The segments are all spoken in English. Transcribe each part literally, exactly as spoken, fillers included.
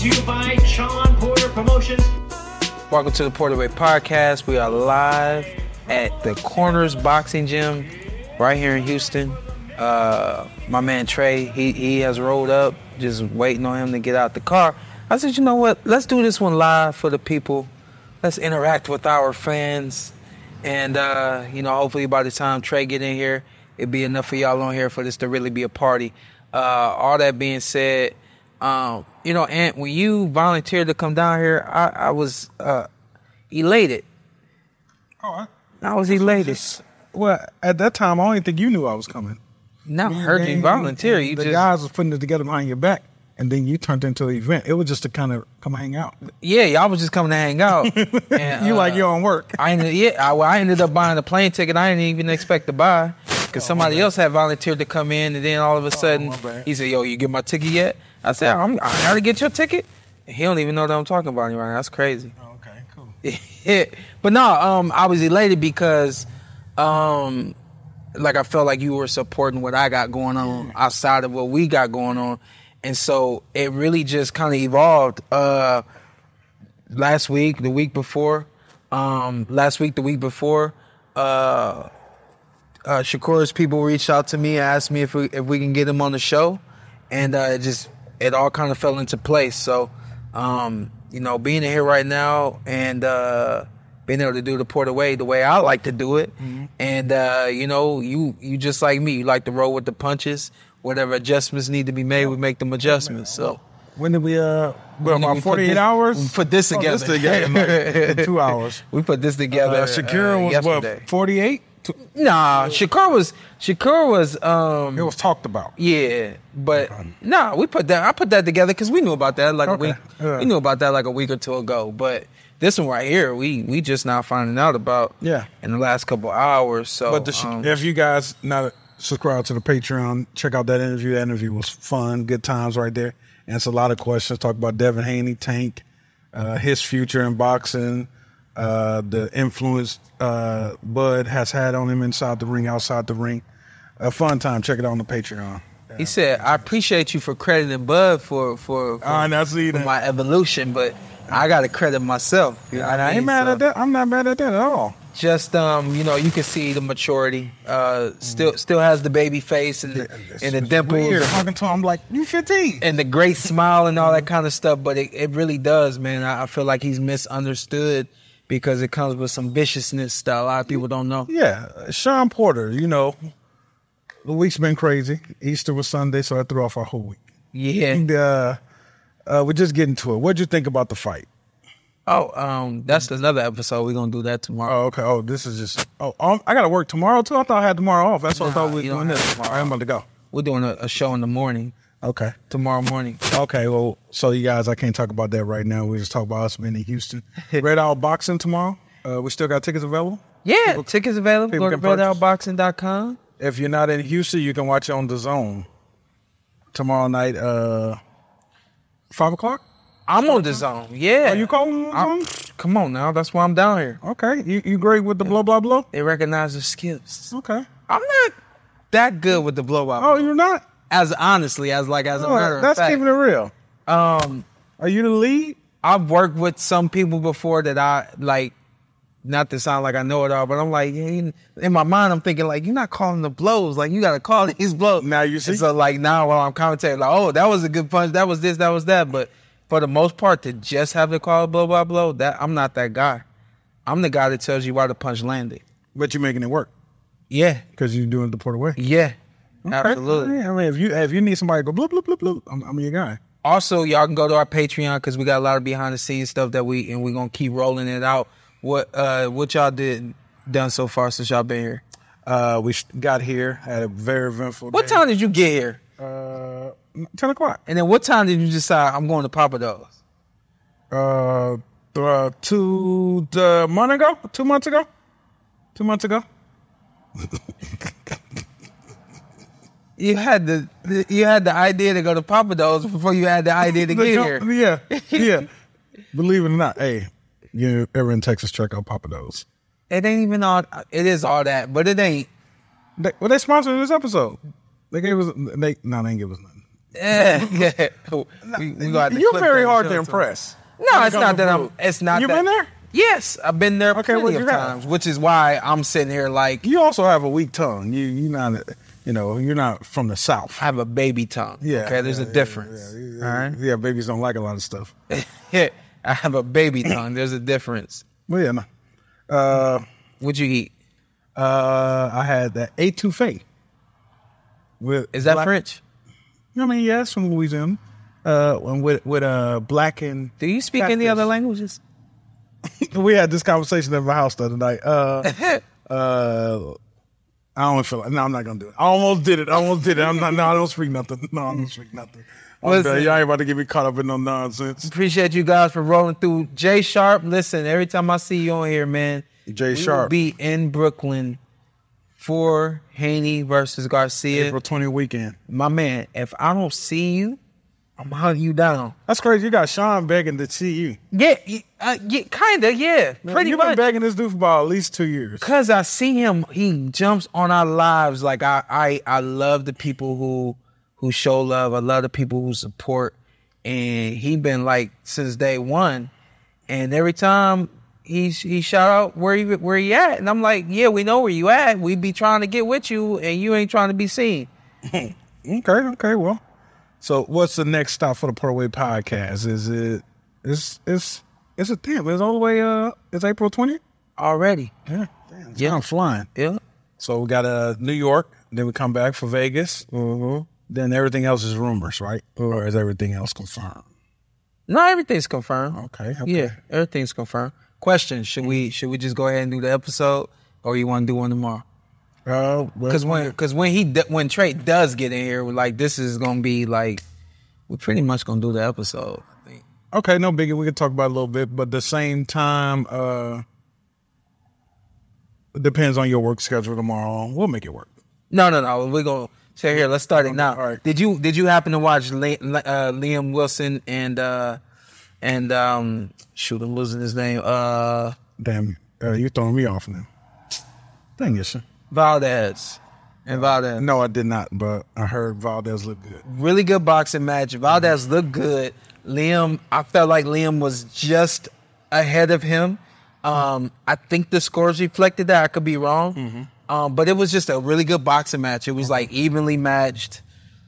to you by Sean Porter Promotions. Welcome to the Porterway Podcast. We are live at the Corners Boxing Gym right here in Houston. Uh, my man Trey, he, he has rolled up, just waiting on him to get out the car. I said, you know what? Let's do this one live for the people. Let's interact with our fans. And, uh, you know, hopefully by the time Trey get in here, it'll be enough for y'all on here for this to really be a party. Uh, all that being said, um, you know, Ant, when you volunteered to come down here, I, I was uh, elated. Oh, I, I was elated. just, well, at that time, I don't even think you knew I was coming. No, I heard you volunteer. You the just, guys was putting it together behind your back, and then you turned into an event. It was just to kind of come hang out. yeah, y'all was just coming to hang out. And, you uh, like your own work. I ended, yeah, I, well, I ended up buying a plane ticket I didn't even expect to buy because somebody else had volunteered to come in, and then all of a sudden my bad. he said, "Yo, you get my ticket yet?" I said, I'm, "I gotta get your ticket." And he don't even know that I'm talking about him right now. That's crazy. Oh, okay, cool. Yeah. But no, um, I was elated because, um, like I felt like you were supporting what I got going on outside of what we got going on, and so it really just kind of evolved. Uh, last week, the week before, um, last week, the week before, uh, uh, Shakur's people reached out to me and asked me if we if we can get him on the show, and uh, it just it all kind of fell into place. So, um, you know, being here right now and uh, being able to do the Porterway the way I like to do it, mm-hmm. and uh, you know, you you just like me, you like to roll with the punches. Whatever adjustments need to be made, we make them adjustments. So, When did we, uh, when did about we forty-eight put this, hours? We put this together. Oh, this together in two hours. We put this together. Uh, Shakira uh, was, yesterday. what, forty-eight? Nah, Shakur was Shakur was um It was talked about. yeah, but nah, we put that I put that together because we knew about that like Okay. a week. Yeah. We knew about that like a week or two ago. But this one right here, we we just now finding out about Yeah. in the last couple hours. So But the, um, if you guys not subscribe to the Patreon, check out that interview. That interview was fun, good times right there. Answer a lot of questions. Talk about Devin Haney, Tank, uh, his future in boxing, uh, the influence uh, Bud has had on him inside the ring, outside the ring. A fun time. Check it out on the Patreon. he said, "I appreciate you for crediting Bud for for, for, Ah, and I see for that. my evolution, but I got to credit myself." You know what And I mean? ain't mad So- at that. I'm not mad at that at all. Just um, you know, you can see the maturity. Uh, still, still has the baby face and the, and the dimples, Weird. Talking to him, I'm like, you fifteen. and the great smile and all that kind of stuff. But it, it really does, man. I, I feel like he's misunderstood because it comes with some viciousness that a lot of people don't know. Yeah, Sean Porter, you know, the week's been crazy. Easter was Sunday, so I threw off our whole week. Yeah. And uh, uh, we're just getting to it. What'd you think about the fight? Oh, um, that's another episode. We're gonna do that tomorrow. Oh, okay. Oh, this is just. Oh, um, I got to work tomorrow too. I thought I had tomorrow off. That's what I thought we were you don't doing have this. tomorrow All right, I'm about to go. We're doing a, a show in the morning Okay. tomorrow morning. Okay. Well, so you guys, I can't talk about that right now. We just talk about us being in Houston. Red Owl Boxing tomorrow. Uh, we still got tickets available. Yeah, tickets available. people Go to can red purchase. out boxing dot com. If you're not in Houston, you can watch it on the Zone tomorrow night. Uh, five o'clock. I'm on the zone. Yeah. Are you calling on I'm- the Zone? Come on now. That's why I'm down here. Okay. You you great with the blow blah blow? They recognize the skills. Okay. I'm not that good with the blow up. Oh, you're not. As honestly, as like as a Oh, matter of that's fact. keeping it real. Um, Are you the lead? I've worked with some people before that I like. Not to sound like I know it all, but I'm like, yeah, in my mind, I'm thinking like, you're not calling the blows. Like, you got to call these blows. Now you see? And so like now while I'm commentating, like, oh, that was a good punch. That was this, that was that. But for the most part, to just have to call blow by blow, that I'm not that guy. I'm the guy that tells you why the punch landed. But you're making it work Yeah. because you're doing it the Porterway. Yeah. Okay. Absolutely. I mean, if you if you need somebody to go bloop bloop bloop bloop, I'm, I'm your guy. Also, y'all can go to our Patreon because we got a lot of behind the scenes stuff that we and we're gonna keep rolling it out. What uh what y'all did done so far since y'all been here? Uh, we got here, had a very eventful What day. time did you get here? Uh, ten o'clock. And then what time did you decide I'm going to Papa Do's? Uh, th- uh two the month ago, two months ago, two months ago. You had the, the you had the idea to go to Papa Do's before you had the idea to get here. Yeah, yeah. Believe it or not, hey, you ever in Texas, check out Papa Do's. It ain't even all. It is all that, but it ain't. They, well, they sponsored this episode. They gave us. They no, they didn't give us nothing. Yeah, yeah. We, we gonna have to You're clip very that hard and to show it to impress. them. No, it's not that I'm. Food. It's not. You that, been there? Yes, I've been there Okay, plenty what of you got? times, which is why I'm sitting here like You also have a weak tongue. You you not you know you're not from the South. I have a baby tongue. Yeah. Okay, there's yeah, a yeah, difference. Yeah, yeah, All right. Yeah, babies don't like a lot of stuff. Yeah, I have a baby tongue. There's a difference. Well, yeah, no. Uh, What'd you eat? uh, I had that etouffee. With Is that black- French? I mean, yeah, it's from Louisiana. Uh, and with with uh black and Do you speak any catfish. other languages? We had this conversation at my house the other night. Uh, uh, I don't feel like. No, I'm not gonna do it. I almost did it. I almost did it. I'm not. No, I don't speak nothing. No, I don't speak nothing. I'm Listen. done. Y'all ain't about to get me caught up in no nonsense. Appreciate you guys for rolling through. Jay Sharp, listen, every time I see you on here, man, Jay we Sharp. will be in Brooklyn for Haney versus Garcia. April twentieth weekend. My man, if I don't see you, I'm hunting you down. That's crazy. You got Sean begging to see you. Yeah, uh, yeah kind of, yeah, pretty You've much. been begging this dude for about at least two years. Cause I see him, he jumps on our lives. Like I, I, I love the people who, who show love. I love the people who support, and he been like since day one. And every time he he shout out where he where he at, and I'm like, yeah, we know where you at. We be trying to get with you, and you ain't trying to be seen. Okay, okay, well. So what's the next stop for the Portaway podcast? Is it it's it's it's a damn, it's all the way uh it's April twentieth? Already, Yeah. Damn, Yeah. I'm flying. yeah. So we got uh New York, then we come back for Vegas. Mm-hmm. Then everything else is rumors, right? Or is everything else confirmed? No, everything's confirmed. Okay, okay. Yeah, everything's confirmed. Question: Should we should we just go ahead and do the episode, or you want to do one tomorrow? Uh, well, Because when because when he d- when Trey does get in here, like this is gonna be like we're pretty much gonna do the episode. I think. okay, no biggie. We can talk about it a little bit, but at the same time, uh, it depends on your work schedule tomorrow. We'll make it work. No, no, no. We're gonna say here. Let's start it now. All right. Did you did you happen to watch Le- uh, Liam Wilson and uh, and um, shoot, I'm losing his name. Uh, Damn, uh, you throwing me off now. Dang it, sir. Valdez and Valdez. No, I did not, but I heard Valdez look good. Really good boxing match. Valdez looked good. Liam, I felt like Liam was just ahead of him. Um, I think the scores reflected that. I could be wrong. Mm-hmm. Um, but it was just a really good boxing match. It was like evenly matched.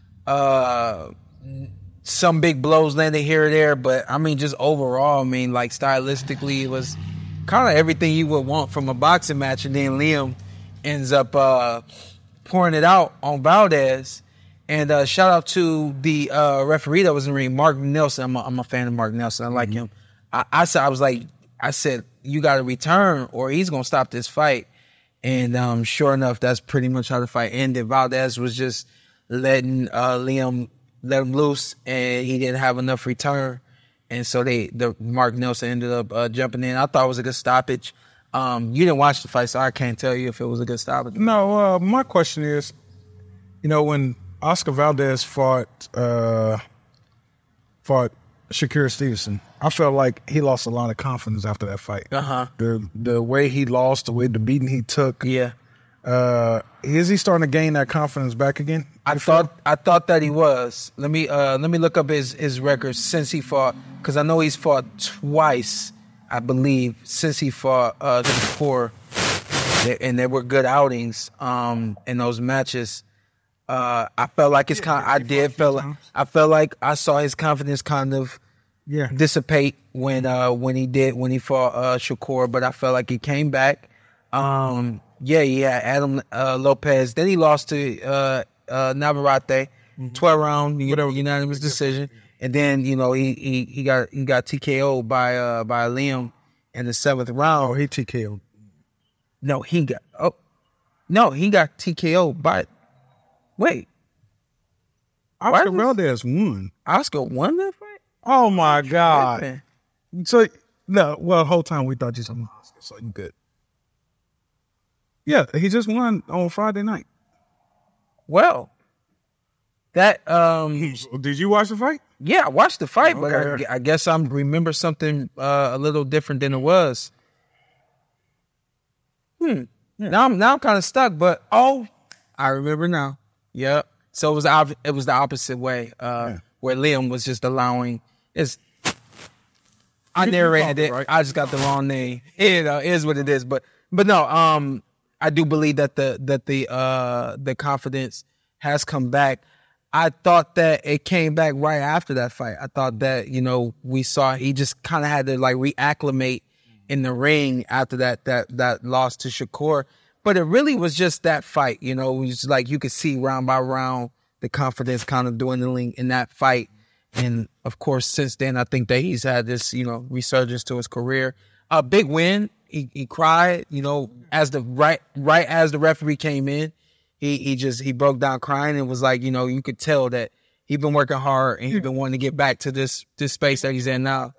Uh, some big blows landed here or there, but I mean, just overall, I mean, like stylistically, it was kind of everything you would want from a boxing match. And then Liam ends up uh, pouring it out on Valdez. And uh, shout out to the uh, referee that was in the ring, Mark Nelson. I'm a, I'm a fan of Mark Nelson. I like him. I, I said, I was like, I said, you got to return or he's going to stop this fight. And um, sure enough, that's pretty much how the fight ended. Valdez was just letting uh, Liam let him loose, and he didn't have enough return. And so they, the Mark Nelson ended up uh, jumping in. I thought it was a good stoppage. Um, you didn't watch the fight, so I can't tell you if it was a good stoppage. No, uh, my question is, you know, when Oscar Valdez fought uh, fought Shakur Stevenson, I felt like he lost a lot of confidence after that fight. Uh-huh. The the way he lost, the way the beating he took. Yeah. Uh, is he starting to gain that confidence back again? I thought I thought that he was. Let me uh, let me look up his his records since he fought, because I know he's fought twice, I believe, since he fought uh, Shakur, and there were good outings um, in those matches. Uh, I felt like his con- I did feel like, I felt like I saw his confidence kind of Yeah. dissipate when uh, when he did when he fought uh, Shakur, but I felt like he came back. Um, yeah, yeah, Adam uh, Lopez. Then he lost to uh, uh, Navarrete, twelve round unanimous decision, and then you know he he, he got he got T K O'd by uh, by Liam in the seventh round. Oh, he T K O'd. No, he got oh no, he got T K O'd by wait. Oscar was- Valdez won. Oscar won that fight? Oh my God! Man. So no, well, the whole time we thought you talking about Oscar, so you good. Yeah, he just won on Friday night. Well, that um So did you watch the fight? yeah, I watched the fight, but Okay. I, I guess I remember something uh, a little different than it was. Hmm. Now I'm now I'm kind of stuck, but oh, I remember now. Yep. So it was the op- it was the opposite way, uh, Yeah. where Liam was just allowing. It's I You- you narrated called it. it, right? I just got the wrong name. It uh, is what it is. But but no, um, I do believe that the that the uh the confidence has come back. I thought that it came back right after that fight. I thought that, you know, we saw he just kind of had to like reacclimate in the ring after that that that loss to Shakur. But it really was just that fight, you know, it was like you could see round by round the confidence kind of dwindling in that fight. And of course, since then, I think that he's had this, you know, resurgence to his career. A big win. He he cried, you know, as the right right as the referee came in. He he just he broke down crying and was like, you know, you could tell that he's been working hard and he's been wanting to get back to this this space that he's in now.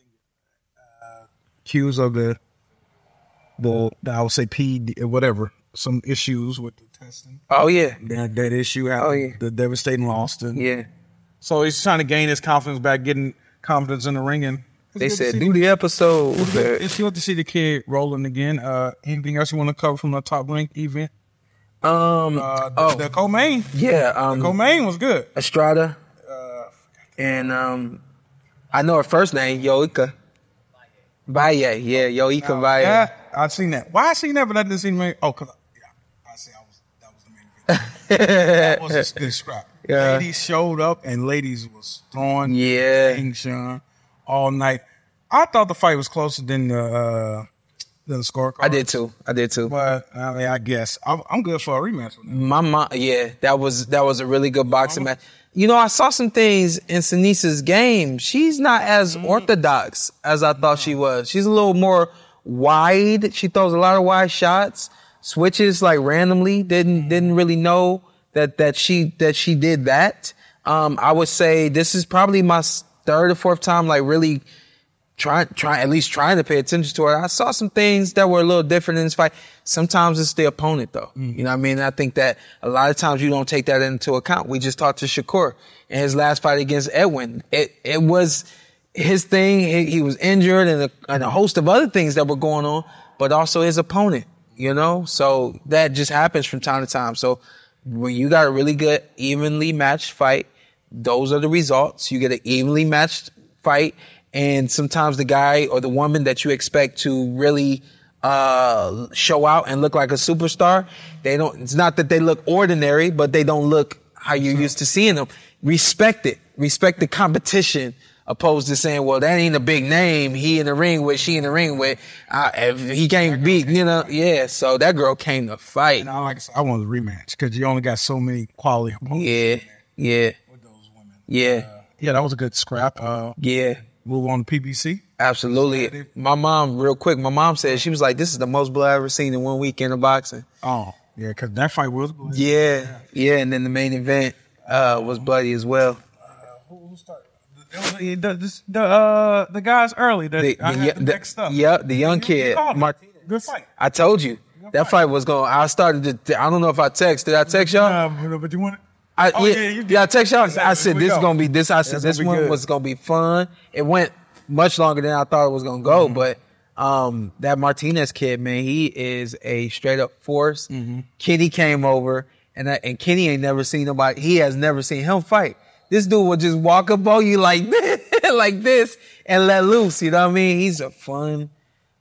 Cues of the, the, the I would say P D, whatever, some issues with the testing. Oh yeah, That, that issue happened, Oh, yeah. the devastating loss. And yeah. so he's trying to gain his confidence back, getting confidence in the ring. And They it's good to said see do the episode. the- It's good to see the kid rolling again. Uh, anything else you want to cover from the top rank event? Um. Uh, the, oh the co-main. yeah. Um. Co-main was good. Estrada. And um, I know her first name, Yoika. Valle, yeah, Yoika Valle. Yeah, I seen that. Why I seen that, but I didn't see the main. Oh, cause I, yeah, I see. I was that was the main event. That was a good scrap. Yeah. Ladies showed up and ladies was throwing. Yeah. King Sean all night. I thought the fight was closer than the uh, than the scorecard. I did too. I did too. but I mean, I guess I'm, I'm good for a rematch with them. My mom, yeah, that was that was a really good boxing match. You know, I saw some things in Sanisa's game. She's not as orthodox as I thought she was. She's a little more wide. She throws a lot of wide shots, switches like randomly. Didn't didn't really know that that she that she did that. Um, I would say this is probably my third or fourth time like really trying try at least trying to pay attention to her. I saw some things that were a little different in this fight. Sometimes it's the opponent though. You know what I mean? I think that a lot of times you don't take that into account. We just talked to Shakur in his last fight against Edwin. It it was his thing. He, he was injured and a, and a host of other things that were going on, but also his opponent, you know? So that just happens from time to time. So when you got a really good, evenly matched fight, those are the results. You get an evenly matched fight. And sometimes the guy or the woman that you expect to really uh show out and look like a superstar, they don't, it's not that they look ordinary, but they don't look how you're used to seeing them. Respect it. Respect the competition opposed to saying, well, that ain't a big name. He in the ring with, she in the ring with, uh, if he can't beat, you know, yeah. So that girl came to fight. And I like I said, I wanted a rematch because you only got so many quality opponents Yeah, yeah, with those women. yeah, Yeah, that was a good scrap. Uh, yeah. move on to P B C. Absolutely. My mom, real quick, my mom said, she was like, this is the most blood I've ever seen in one weekend of boxing. Oh, yeah, because that fight was bloody. Yeah, yeah. And then the main event uh, was bloody as well. Who, who started? The, the, the, the, uh, the guys early. The, The, I the, had the, the, next up. yeah, the young You- you kid. called it. Mart- Good fight. I told you. That fight was going, I started to, I don't know if I text. Did I text y'all? Uh, but, but you want it? I, Oh, yeah, yeah, you did. yeah, I text y'all. I Exactly. said, Here we this is go. going to be, this, I said, It's this gonna be one good. was going to be fun. It went much longer than I thought it was going to go, Mm-hmm. but um, that Martinez kid, man, he is a straight up force. Mm-hmm. Kenny came over, and I, and Kenny ain't never seen nobody, he has never seen him fight. This dude will just walk up on you like this, like this and let loose, you know what I mean? He's a fun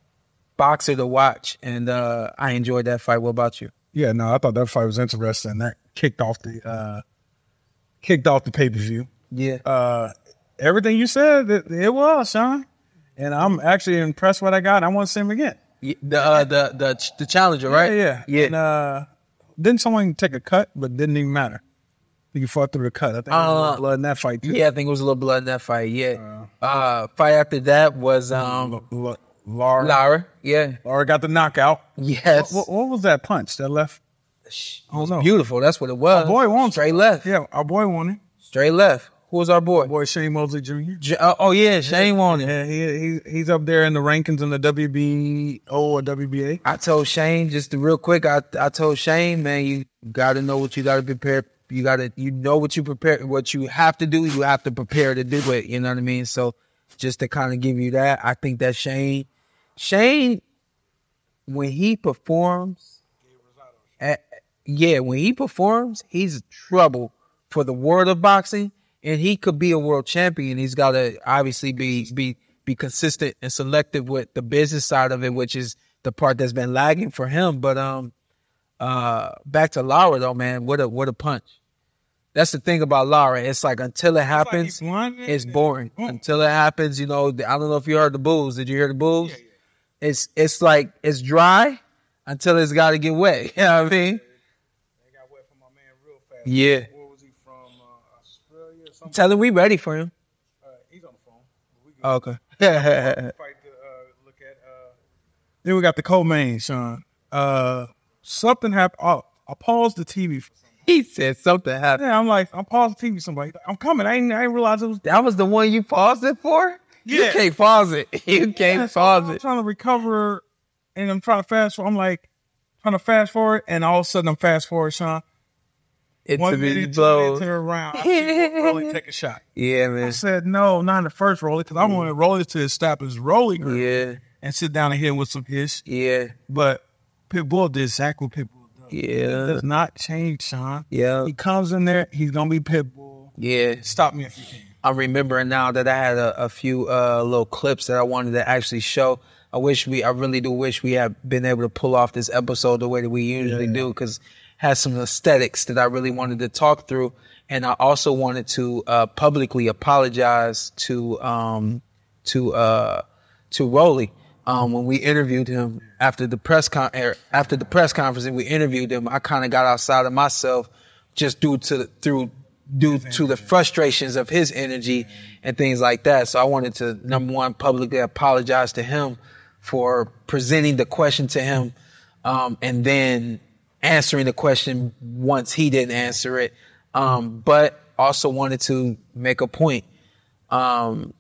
boxer to watch, and uh, I enjoyed that fight. What about you? Yeah, no, I thought that fight was interesting. That kicked off the uh, kicked off the pay per view. Yeah. Uh, everything you said, it, it was, Sean. And I'm actually impressed what I got. I want to see him again. Yeah, The uh, the the the challenger, right? Yeah, yeah. And, uh, didn't someone take a cut, but didn't even matter. He fought through the cut. I think there was a Uh, little blood in that fight too. Yeah, I think it was a little blood in that fight. Yeah. Uh, fight after that was um L- L- Laura. Lara. Yeah. Laura got the knockout. Yes. What, what was that punch that left? I don't know. Beautiful. That's what it was. Our boy won. Straight left. Yeah, our boy won it. Straight left. Who was our boy? Boy Shane Mosley Junior J- uh, oh yeah, Shane won it. Yeah, he, he he's up there in the rankings in the W B O or W B A. I told Shane just to real quick. I I told Shane, man, you got to know what you got to prepare. You got to you know what you prepare, what you have to do. You have to prepare to do it. You know what I mean? So just to kind of give you that, I think that Shane, Shane, when he performs, at, yeah, when he performs, he's trouble for the world of boxing, and he could be a world champion. He's got to obviously be be be consistent and selective with the business side of it, which is the part that's been lagging for him. But um, uh, back to Lara though, man, what a what a punch. That's the thing about Lara. It's like until it happens, like it's boring. Mm. Until it happens, you know. I don't know if you heard the Bulls. Did you hear the Bulls? Yeah, yeah. It's it's like it's dry until it's got to get wet. You know what I mean? They got wet for my man real fast. Yeah. Where was he from? Uh, Australia or something? Tell him we ready for him. Uh, he's on the phone. We oh, okay. fight to uh, look at. Uh... Then we got the co-main, Sean. Uh, something happened. Oh, I paused the T V. For He said something happened. Yeah, I'm like, I'm pausing the T V. Somebody, I'm coming. I ain't, I ain't realize it was. That was the one you paused it for? Yeah. You can't pause it. You can't yeah, pause so I'm it. I'm trying to recover, and I'm trying to fast forward. I'm like, trying to fast forward, and all of a sudden I'm fast forward, Sean. It's One a minute, minute two blow. minutes to a round. I see Rolly take a shot. Yeah, man. I said, no, not in the first Rolly, because I wanted Rolly to establish Rolly grip Yeah. and sit down and hit him with some hits. Yeah. But Pitbull did exactly what Pitbull does. Yeah. It does not change, Sean. Yeah. He comes in there, he's going to be Pitbull. Yeah. Stop me if you can. I'm remembering now that I had a, a few uh, little clips that I wanted to actually show. I wish we, I really do wish we had been able to pull off this episode the way that we usually Yeah. do, because it has some aesthetics that I really wanted to talk through. And I also wanted to uh, publicly apologize to um, to uh, to Rolly. Um, when we interviewed him after the press con- er, after the press conference, and we interviewed him, I kind of got outside of myself just due to through due to the frustrations of his energy and things like that. So I wanted to, number one, publicly apologize to him for presenting the question to him, um, and then answering the question once he didn't answer it. Um, but also wanted to make a point. Um,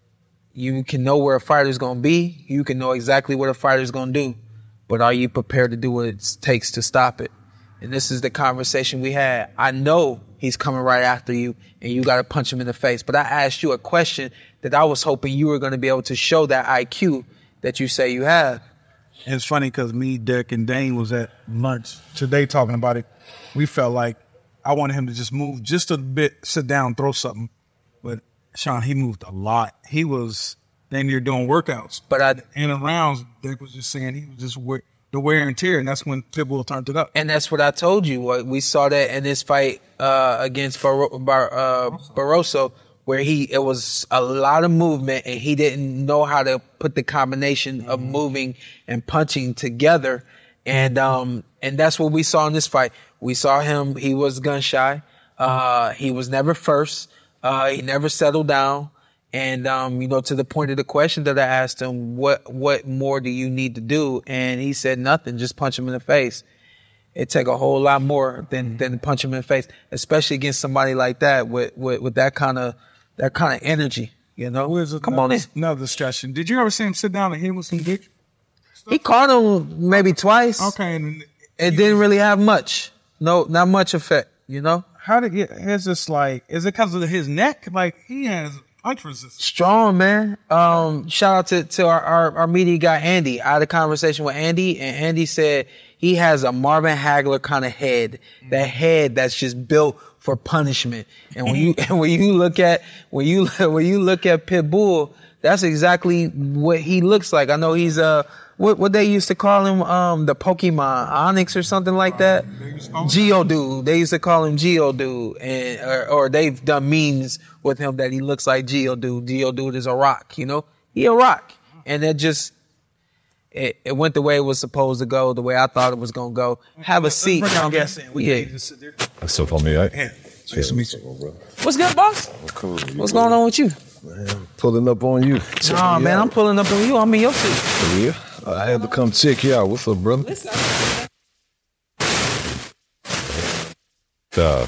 you can know where a fighter's going to be. You can know exactly what a fighter's going to do. But are you prepared to do what it takes to stop it? And this is the conversation we had. I know he's coming right after you, and you got to punch him in the face. But I asked you a question that I was hoping you were going to be able to show that I Q that you say you have. And it's funny because me, Derek, and Dane was at lunch today talking about it. We felt like I wanted him to just move just a bit, sit down, throw something. But Sean, he moved a lot. He was then you're doing workouts. But I in the rounds, Derek was just saying he was just wear, the wear and tear, and that's when Pitbull turned it up. And that's what I told you. We saw that in this fight uh, against Bar- Bar- uh, Barroso, where he it was a lot of movement, and he didn't know how to put the combination of moving and punching together. And um and that's what we saw in this fight. We saw him. He was gun shy. Uh, he was never first. Uh, he never settled down. And, um, you know, to the point of the question that I asked him, what, what more do you need to do? And he said nothing, just punch him in the face. It take a whole lot more than, than punch him in the face, especially against somebody like that with, with, with that kind of, that kind of energy, you know? Where's Come on in. Another discussion. Did you ever see him sit down and hit with some dick? He caught him maybe twice. Okay. And it didn't really have much. No, not much effect, you know? How did it, it's just like, is it because of his neck? Like, he has punch resistance. Strong, man. Um, shout out to, to our, our, our media guy, Andy. I had a conversation with Andy, and Andy said he has a Marvin Hagler kind of head. That head that's just built for punishment. And when you, when you look at, when you, when you look at Pitbull, that's exactly what he looks like. I know he's, uh, what, what they used to call him, um, the Pokemon Onyx or something like that. Geodude. They used to call him Geodude, and, or, or they've done memes with him that he looks like Geodude. Geodude is a rock, you know? He a rock. And it just, it, it went the way it was supposed to go, the way I thought it was going to go. Have a seat. Bring our guests in. We Yeah. can just sit there. That's so for me, right? Yeah. Nice to meet you. What's good, boss? Cool. What's going on with you? Man, pulling up on you. Nah, man, I'm pulling up on you. I'm in your seat. Yeah, I had to come check you out. What's up, brother? Uh,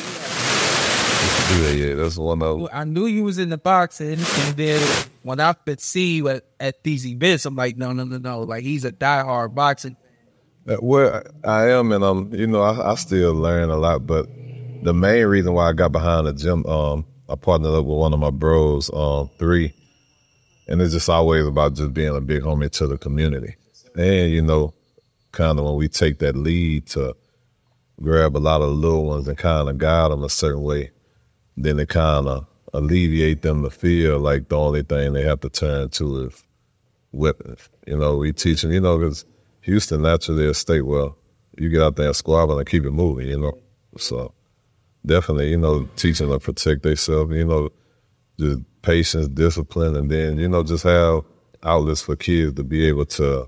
do that, yeah. That's one of. I knew you was in the boxing, and then when I could see you at, at these events, I'm like, no, no, no, no. Like, he's a diehard boxing. Uh, Well, I am, and I'm. You know, I, I still learn a lot, but the main reason why I got behind the gym, um, I partnered up with one of my bros, um, three, and it's just always about just being a big homie to the community, and you know, kind of when we take that lead to grab a lot of the little ones and kind of guide them a certain way. Then it kind of alleviate them to feel like the only thing they have to turn to is weapons. You know, we teach them, you know, because Houston naturally a state where you get out there and squabble and keep it moving, you know. So definitely, you know, teaching them to protect themselves, you know, just patience, discipline, and then, you know, just have outlets for kids to be able to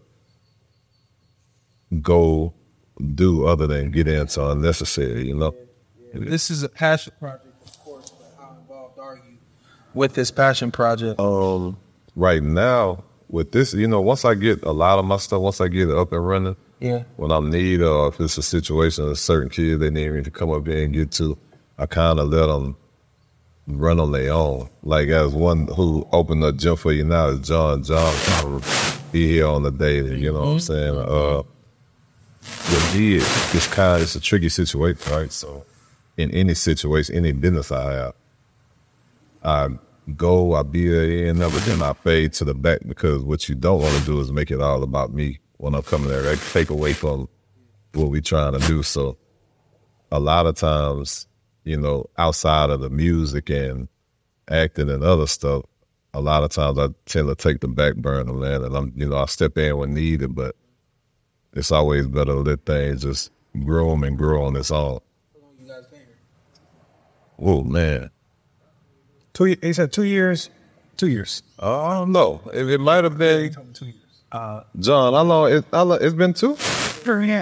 go do other than get into unnecessary, you know. This is a passion project, of course, but how involved are you with this passion project? Um, right now, with this, you know, once I get a lot of my stuff, once I get it up and running, yeah, when I'm need or if it's a situation of certain kids they need me to come up here and get to, I kind of let them run on their own. Like as one who opened a gym for you now is John. John he here on the daily, you know what I'm saying? Uh, with me, it's kind of, it's a tricky situation, right? So in any situation, any business I have, I go, I be there and but then I fade to the back because what you don't want to do is make it all about me when I'm coming there. Right? Take away from what we trying to do. So a lot of times, you know, outside of the music and acting and other stuff, a lot of times I tend to take the back burner, man. And I'm, you know, I step in when needed, but it's always better to let things just grow and grow on its own. How long you guys been here? Oh, man. Two. He said two years. Two years. Uh, I don't know. It, it might have been. Two years. Uh, John, how long? It, how long? It's been two? Yeah.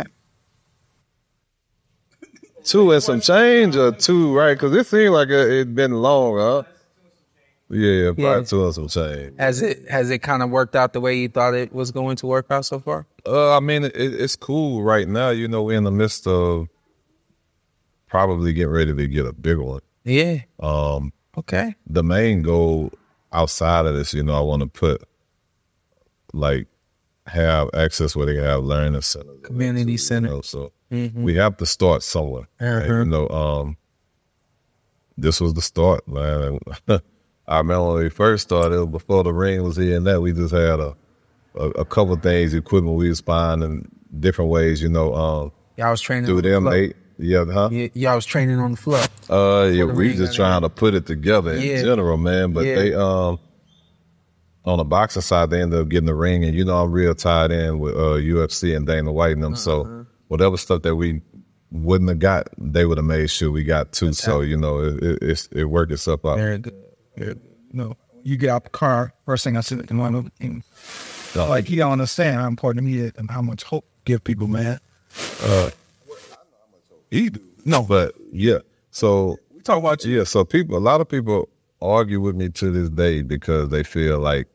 Two and some change or two, right? Because it seemed like it, it been long, huh? Yeah, probably Yeah. two and some change. Has it has it kind of worked out the way you thought it was going to work out so far? Uh, I mean, it, it's cool right now. You know, we're in the midst of probably getting ready to get a bigger one. Yeah. Um, Okay. the main goal outside of this, you know, I want to put like have access where they can have learning centers, Community you center. know, so we have to start somewhere. And, Uh-huh. you know, um, this was the start, man. And I remember when we first started, before the ring was here and that, we just had a a, a couple things, equipment we was buying in different ways, you know. Um, Y'all was training through on the them, floor. they, yeah, huh? Y- y'all was training on the floor. Uh, yeah, the we ring just and trying to put it together in Yeah. general, man. But Yeah. they, um, on the boxing side, they ended up getting the ring, and you know I'm real tied in with uh, U F C and Dana White and them. Uh-huh. So whatever stuff that we wouldn't have got, they would have made sure we got too. So you know it it, it's, it worked itself out. Very good. No, you get out the car. First thing I said to one of them, No. like he don't understand how important to me is and how much hope give people, man. He do. No, but yeah. So We talk about you. yeah, so people, a lot of people argue with me to this day because they feel like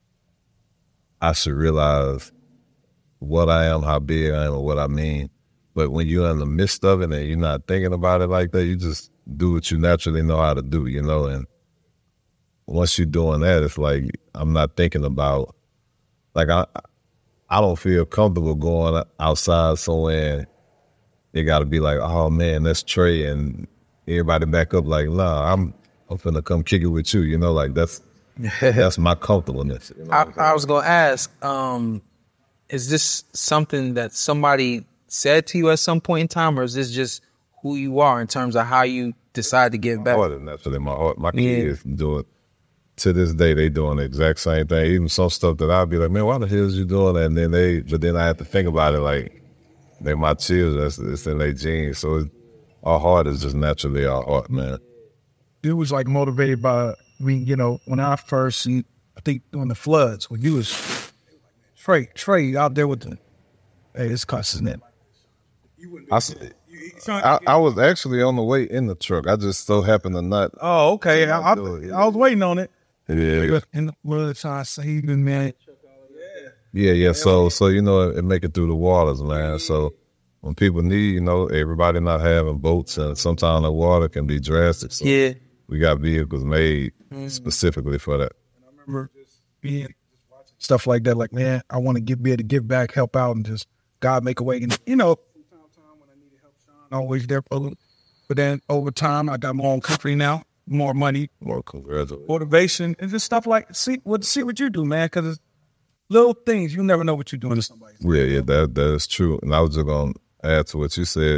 I should realize what I am, how big I am, and what I mean. But when you're in the midst of it and you're not thinking about it like that, you just do what you naturally know how to do, you know. And once you're doing that, it's like I'm not thinking about, like I, I don't feel comfortable going outside somewhere. And it got to be like, oh man, that's Trey, and everybody back up like, nah, I'm I'm finna come kick it with you, you know, like that's that's my comfortableness. You know I, what I'm saying? I was gonna ask, um, is this something that somebody said to you at some point in time, or is this just who you are in terms of how you decide to give back? More than naturally, my heart, my Yeah. kids do it. To this day, they doing the exact same thing. Even some stuff that I'd be like, man, why the hell is you doing that? And then they, but then I have to think about it like, they my children. That's it's in their genes. So it, our heart is just naturally our heart, man. It was like motivated by me, you know, when I first, I think during the floods, when you was Trey, Trey out there with the, hey, it's cussing it. I, s- I, I was actually on the way in the truck. I just so happened to not. Oh, okay. I, I, Do it, I was waiting on it. Yeah, In the flood, trying to save him, man. yeah, yeah. So, so you know, it, it make it through the waters, man. So when people need, you know, everybody not having boats, and sometimes the water can be drastic. So Yeah. we got vehicles made specifically for that. Remember being stuff like that. Like, man, I want to give, be able to give back, help out, and just God make a way. And you know, when I needed help, Sean always there for them. But then over time, I got my own company now, more money, more Congratulations. motivation, and just stuff like see what see what you do, man. Because little things, you never know what you're doing to somebody. Yeah, yeah, that that is true. And I was just gonna add to what you said.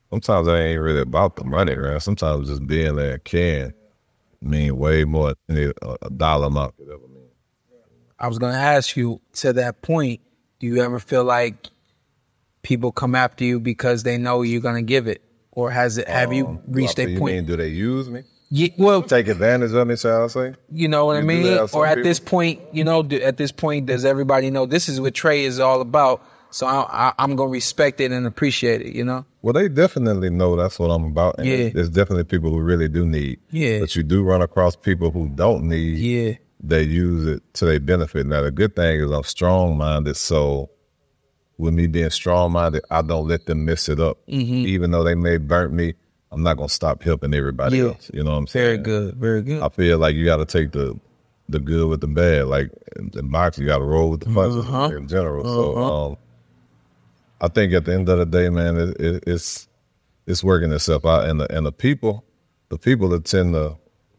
sometimes I ain't really about the money, right? Sometimes just being there can mean way more than a, a dollar amount could ever mean. I was going to ask you, to that point, do you ever feel like people come after you because they know you're going to give it? Or has it, have you Um, reached well, a you point? mean, do they use me? Yeah, well, Take advantage of me, shall I say? you know what I You do mean? have some Or at people. this point, you know, do, at this point, does everybody know this is what Trey is all about? So I, I, I'm going to respect it and appreciate it, you know? Well, they definitely know that's what I'm about. And Yeah. There's definitely people who really do need. Yeah. But you do run across people who don't need. Yeah. They use it to their benefit. Now, the good thing is I'm strong-minded, so with me being strong-minded, I don't let them mess it up. Mm-hmm. Even though they may burnt me, I'm not going to stop helping everybody Yeah. else. You know what I'm saying? Very good. Very good. I feel like you got to take the the good with the bad. Like in, in boxing, you got to roll with the punches Uh-huh. in general. Uh-huh. So um, I think at the end of the day, man, it, it, it's it's working itself out, and the and the people, the people that tend to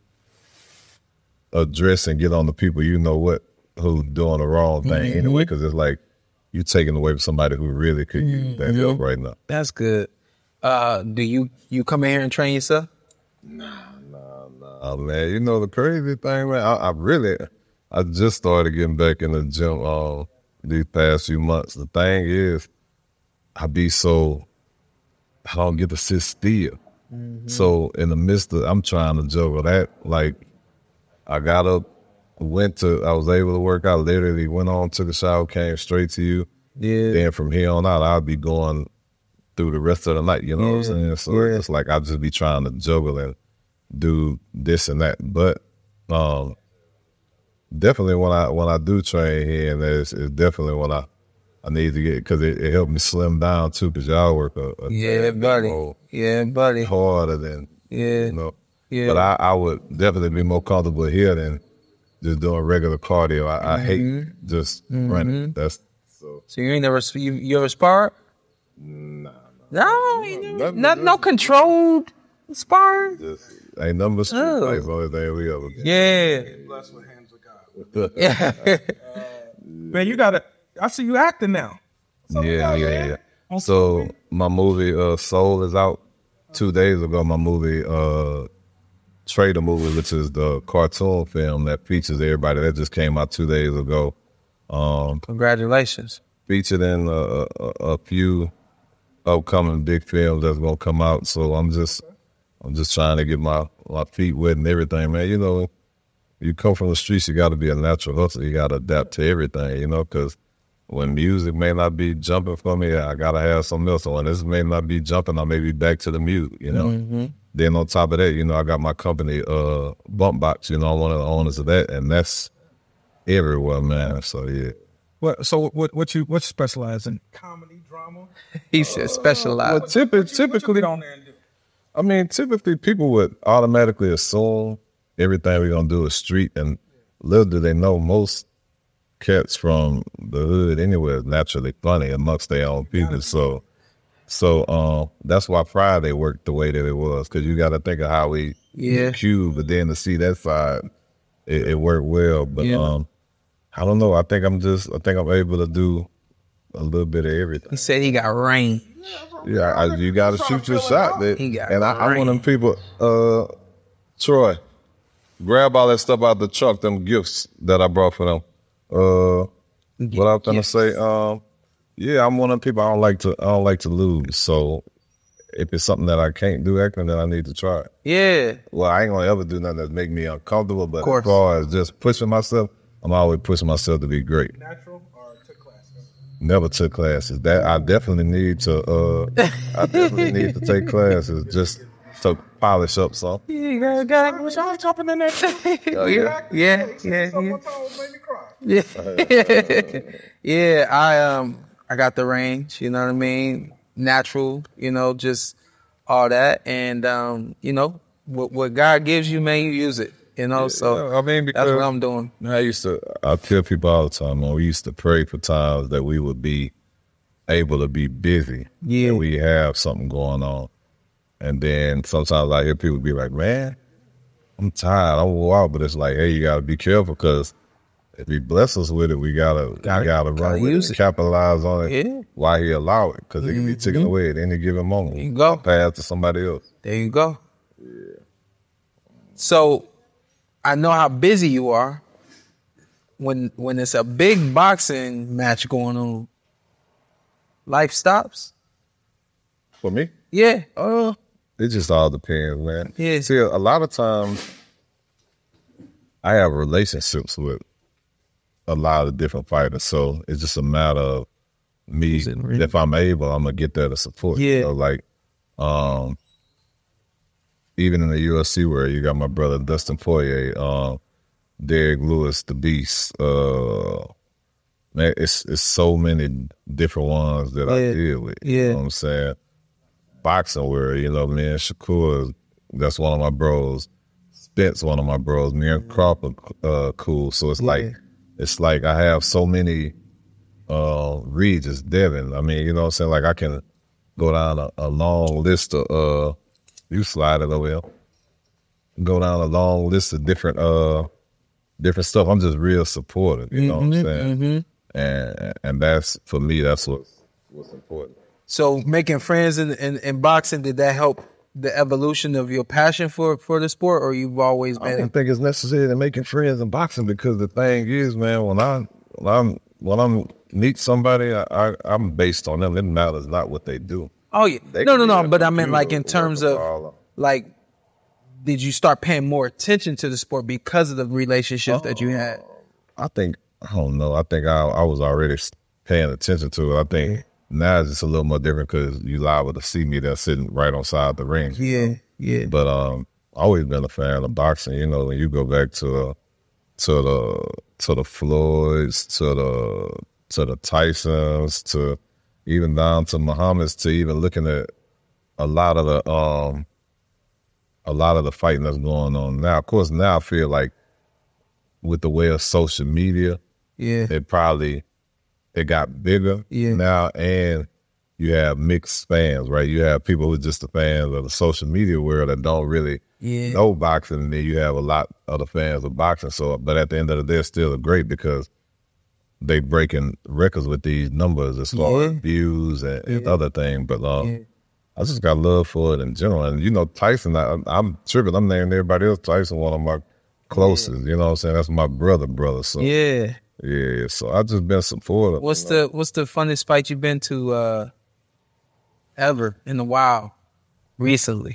address and get on the people, you know what, who doing the wrong thing Mm-hmm. anyway, because it's like you taking away from somebody who really could use that help right now. That's good. Uh, do you, you come in here and train yourself? Oh man, you know the crazy thing, man. I, I really, I just started getting back in the gym um, these past few months. The thing is, I be so, I don't get to sit still. So in the midst of, I'm trying to juggle that. Like, I got up, went to, I was able to work out. Literally went on, took a shower, came straight to you. Yeah. Then from here on out, I'll be going through the rest of the night. You know what I'm saying? So Yeah. it's like I'll just be trying to juggle and do this and that. But um, definitely when I when I do train here and there, it's, it's definitely when I, I need to get, because it, it helped me slim down too, because y'all work a, a Yeah, tad buddy. more Yeah, buddy. harder than, Yeah. you know. Yeah. But I, I would definitely be more comfortable here than just doing regular cardio. I, I hate just running. That's so. So you ain't never, you, you ever sparred? Nah, No, you never, nothing not, to no do. controlled sparring? just ain't nothing but street Oh. fights. Only thing we ever get. Yeah. Blessed with hands of God. Yeah. Man, you gotta. I see you acting now. Yeah, yeah, yeah. So my movie uh, Soul is out two days ago. My movie uh, Trader movie, which is the cartoon film that features everybody, that just came out two days ago. Um, Congratulations. featured in a, a, a few upcoming big films that's gonna come out. So I'm just I'm just trying to get my, my feet wet and everything, man. You know, you come from the streets, you got to be a natural hustler. You got to adapt to everything, you know, because when music may not be jumping for me, I got to have something else. When this may not be jumping, I may be back to the music, you know. Mm-hmm. Then on top of that, you know, I got my company, uh, Bumpbox, you know, I'm one of the owners of that, and that's everywhere, man. So, yeah. What? So what? What you? What you specialize in? Comedy, drama. He said specialized. Well, typically, What you typically get on there and do? I mean, typically people would automatically assume everything we're going to do is street, and little do they know most cats from the hood anywhere is naturally funny amongst their own people. So, so um, that's why Friday worked the way that it was, because you got to think of how we Yeah. cue, but then to see that side, it, it worked well. But Yeah. um, I don't know. I think I'm just, I think I'm able to do a little bit of everything. He said he got range. Yeah, I, you got to shoot your shot, man. He got And I, I want range. them people, uh, Troy, grab all that stuff out the truck, them gifts that I brought for them. Uh, what I was gonna Gifts. say, um, yeah, I'm one of them people. I don't like to, I don't like to lose. So if it's something that I can't do acting, then I need to try it. Yeah. Well, I ain't gonna ever do nothing that make me uncomfortable. But course. as far as just pushing myself, I'm always pushing myself to be great. Natural or took classes? Never took classes. That I definitely need to. Uh, I definitely need to take classes just to polish up some. Yeah, got, got, I was jumping in there. oh, yeah. Yeah. Yeah. Some Yeah. one time made me cry. Yeah. yeah, I um I got the range, you know what I mean? Natural, you know, just all that. And um, you know, what what God gives you, man, you use it. You know, so I mean, because that's what I'm doing. I used to. I tell people all the time, man, we used to pray for times that we would be able to be busy. Yeah. And we have something going on. And then sometimes I hear people be like, man, I'm tired. I will out. But it's like, hey, you got to be careful, because if he bless us with it, we gotta, Gotta- we gotta gotta run with use it, it. capitalize on it. Yeah. Why he allow it? Because it can be taken away at any given moment. There you go. Pass to somebody else. There you go. So I know how busy you are. When when it's a big boxing match going on, life stops. For me, Yeah. Uh, it just all depends, man. Yeah. See, a lot of times I have relationships with a lot of different fighters, so it's just a matter of me. Is it really? If I'm able, I'm gonna get there to support. Yeah. You know, like, um, even in the U F C where you got my brother Dustin Poirier, um, Derek Lewis, the Beast. Uh, man, it's it's so many different ones that I Yeah. deal with. Yeah. You know what I'm saying? Boxing where, you know, me and Shakur, that's one of my bros. Spence, one of my bros. Me and Crawford, uh, cool. So it's like, it's like I have so many uh, Regis, Devin. I mean, you know what I'm saying? Like I can go down a, a long list of, uh, you slide it over here. Go down a long list of different, uh, different stuff. I'm just real supportive, you know what I'm saying? And and that's, for me, that's what's, what's important. so making friends in, in in boxing, did that help the evolution of your passion for for the sport, or you've always I been? don't think it's necessary to making friends in boxing because the thing is, man, when I when I'm when I'm meet somebody, I, I I'm based on them. It matters not what they do. Oh yeah, They no, can no, be no. a But I meant like in computer terms working of for all of them. like, did you start paying more attention to the sport because of the relationships that you had? I think I don't know. I think I I was already paying attention to it. I think now it's just a little more different because you liable to see me there sitting right on side the ring. Yeah, yeah, But um, always been a fan of boxing. You know, when you go back to uh, to the to the Floyds, to the to the Tysons, to even down to Muhammad's, to even looking at a lot of the um, a lot of the fighting that's going on now. Of course, now I feel like with the way of social media, yeah, it probably it got bigger Yeah. now, and you have mixed fans, right? You have people who are just the fans of the social media world that don't really yeah. know boxing, and then you have a lot of the fans of boxing. So, but at the end of the day, it's still great because they breaking records with these numbers as far as Yeah. views and, and other things. But um, Yeah. I just got love for it in general. And you know, Tyson, I, I'm tripping. I'm naming everybody else Tyson one of my closest. You know what I'm saying? That's my brother, brother. So Yeah. yeah, so I just been supportive. What's you know? the What's the funnest fight you've been to uh, ever in the wild recently?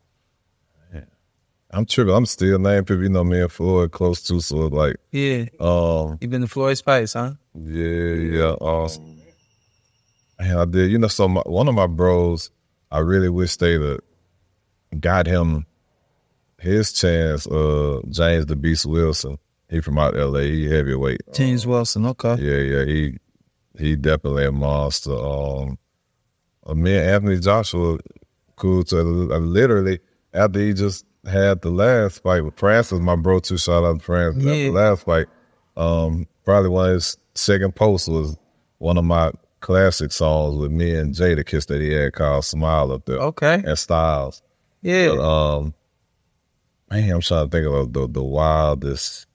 I'm tripping. I'm still naming people. You know, me and Floyd close to. So it's like, Yeah, um, you've been to Floyd's fights, huh? yeah, yeah. Um, and I did. You know, so my, one of my bros, I really wish they'd have got him his chance. Uh, James the Beast Wilson. He from out L A. He heavyweight. James Wilson. Okay. Yeah, yeah. He he definitely a monster. Um, uh, me and Anthony Joshua, cool to uh, literally after he just had the last fight with Francis, my bro too. Shout out to Francis. After Yeah. the last fight, um, probably one of his second posts was one of my classic songs with me and Jada Kiss that he had called "Smile" up there. Okay. And Styles. Yeah. But, um, man, I'm trying to think of the the wildest.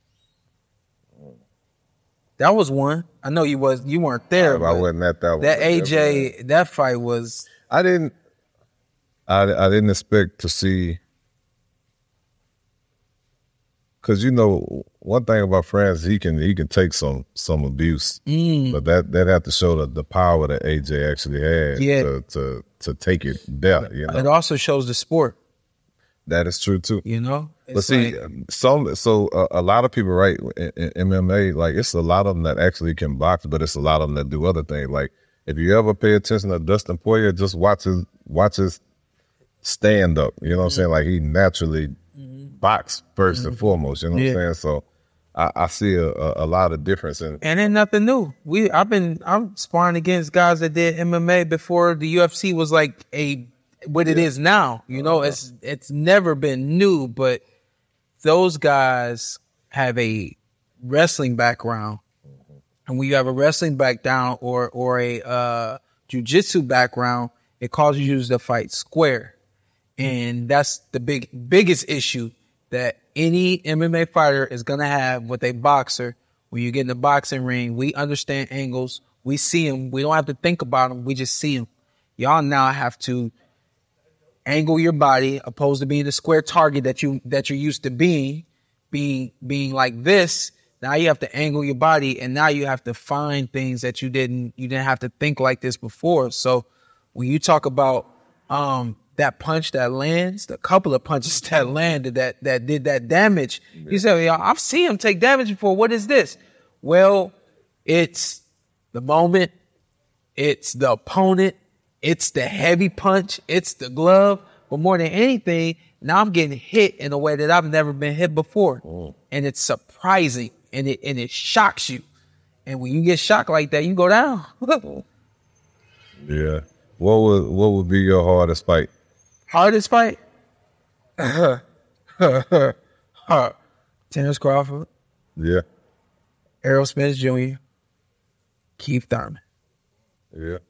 That was one. I know you was you weren't there. I but wasn't at that one. that but A definitely. J, that fight was. I didn't. I I didn't expect to see. Cause you know one thing about Francis, he can he can take some some abuse, Mm. but that that have to show the, the power that A J actually had Yeah. to, to to take it there. You know It also shows the sport. that is true too. You know. But It's see, like- some so uh, a lot of people, right, in, in M M A, like it's a lot of them that actually can box, but it's a lot of them that do other things. Like if you ever pay attention to Dustin Poirier, just watch his watch his stand up. You know what I'm saying? Like he naturally box 1st and foremost. You know what Yeah. I'm saying? So I, I see a, a, a lot of difference in. And then nothing new. We I've been I'm sparring against guys that did M M A before the U F C was like a what it is now. You know, it's it's never been new, but those guys have a wrestling background. And when you have a wrestling background or or a uh jiu-jitsu background, it causes you to fight square. And that's the big biggest issue that any M M A fighter is gonna have with a boxer When you get in the boxing ring, we understand angles. We see them. We don't have to think about them. We just see them. Y'all now have to angle your body, opposed to being the square target that you that you're used to being, being being like this. Now you have to angle your body, and now you have to find things that you didn't you didn't have to think like this before. So when you talk about um, that punch that lands, the couple of punches that landed that that did that damage, yeah. You say, "Yo, I've seen him take damage before. What is this?" Well, it's the moment, it's the opponent, it's the heavy punch, it's the glove. But more than anything, now I'm getting hit in a way that I've never been hit before. Oh. And it's surprising, and it and it shocks you. And when you get shocked like that, you go down. Yeah. What would what would be your hardest fight? Hardest fight? Terrence Crawford. Yeah. Errol Spence Junior Keith Thurman. Yeah.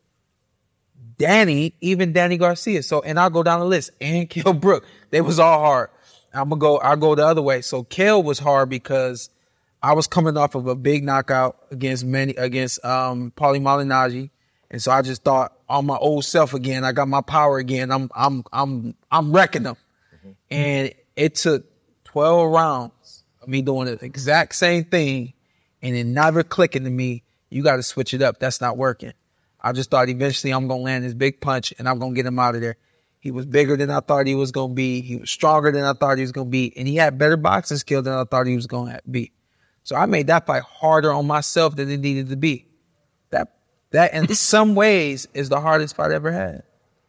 Danny, even Danny Garcia. So, and I'll go down the list. And Kell Brook. They was all hard. I'm gonna go, I'll go the other way. So Kell was hard because I was coming off of a big knockout against many, against, um, Paulie Malignaggi. And so I just thought on my old self again. I got my power again. I'm, I'm, I'm, I'm wrecking them. Mm-hmm. And it took twelve rounds of me doing the exact same thing and it never clicking to me. You got to switch it up. That's not working. I just thought eventually I'm going to land this big punch and I'm going to get him out of there. He was bigger than I thought he was going to be. He was stronger than I thought he was going to be. And he had better boxing skill than I thought he was going to be. So I made that fight harder on myself than it needed to be. That, that in some ways is the hardest fight I ever had.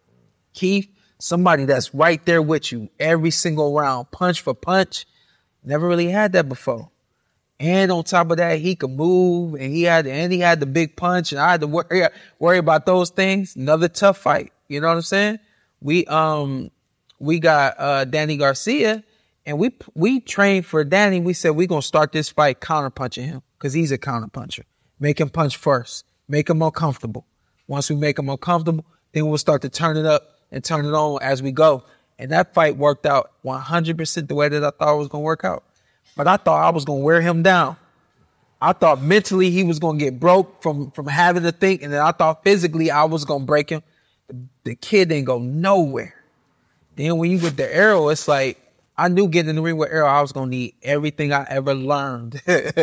Keith, somebody that's right there with you every single round, punch for punch. Never really had that before. And on top of that, he could move, and he had and he had the big punch, and I had to worry worry about those things. Another tough fight, you know what I'm saying? We um we got uh, Danny Garcia, and we we trained for Danny. We said we're gonna start this fight counter punching him because he's a counter puncher. Make him punch first, make him uncomfortable. Once we make him uncomfortable, then we'll start to turn it up and turn it on as we go. And that fight worked out one hundred percent the way that I thought it was gonna work out. But I thought I was going to wear him down. I thought mentally he was going to get broke from, from having to think. And then I thought physically I was going to break him. The, the kid didn't go nowhere. Then when you get the Errol, it's like, I knew getting in the ring with Errol, I was going to need everything I ever learned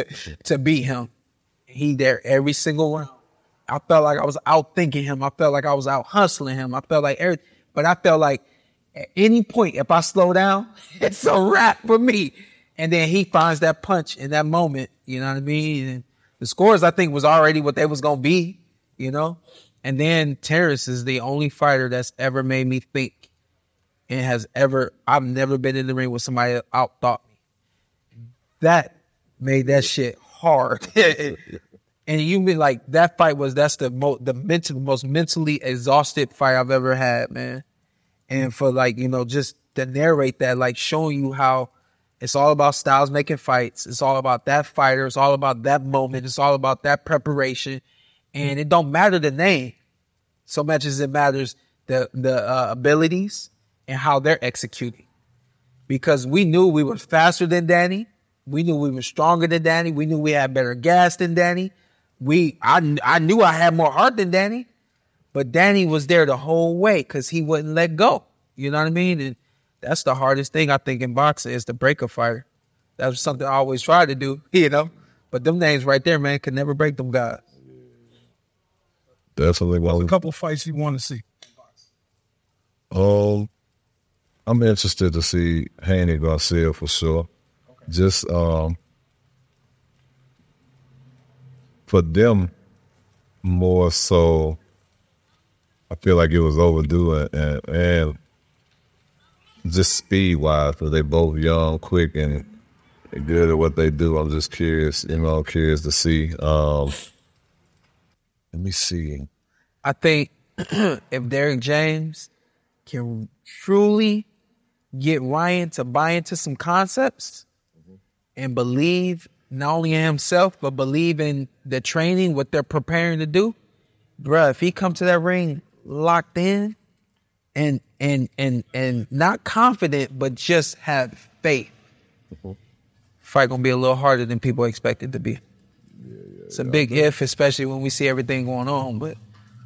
to beat him. He there every single round. I felt like I was out thinking him. I felt like I was out hustling him. I felt like everything. But I felt like at any point, if I slow down, it's a wrap for me. And then he finds that punch in that moment, you know what I mean? And the scores, I think, was already what they was going to be, you know? And then Terrence is the only fighter that's ever made me think and has ever, I've never been in the ring with somebody that outthought me. That made that shit hard. And you mean like, that fight was, that's the most, the mental, most mentally exhausted fight I've ever had, man. And for like, you know, just to narrate that, like showing you how, it's all about styles making fights. It's all about that fighter. It's all about that moment. It's all about that preparation. And it don't matter the name so much as it matters the, the uh, abilities and how they're executing. Because we knew we were faster than Danny. We knew we were stronger than Danny. We knew we had better gas than Danny. We, I, I knew I had more heart than Danny. But Danny was there the whole way because he wouldn't let go. You know what I mean? And that's the hardest thing, I think, in boxing is to break a fighter. That was something I always tried to do, you know. But them names right there, man, could never break them guys. Definitely. Well, a couple of fights you want to see. Um, I'm interested to see Haney Garcia for sure. Okay. Just um, for them more so, I feel like it was overdue and and. and just speed-wise, because they both young, quick, and good at what they do. I'm just curious, you know, curious to see. Um, let me see. I think if Derrick James can truly get Ryan to buy into some concepts mm-hmm. and believe not only in himself, but believe in the training, what they're preparing to do, bruh, if he come to that ring locked in, And and and and not confident, but just have faith. Mm-hmm. Fight gonna be a little harder than people expect it to be. It's a big if, especially when we see everything going on. But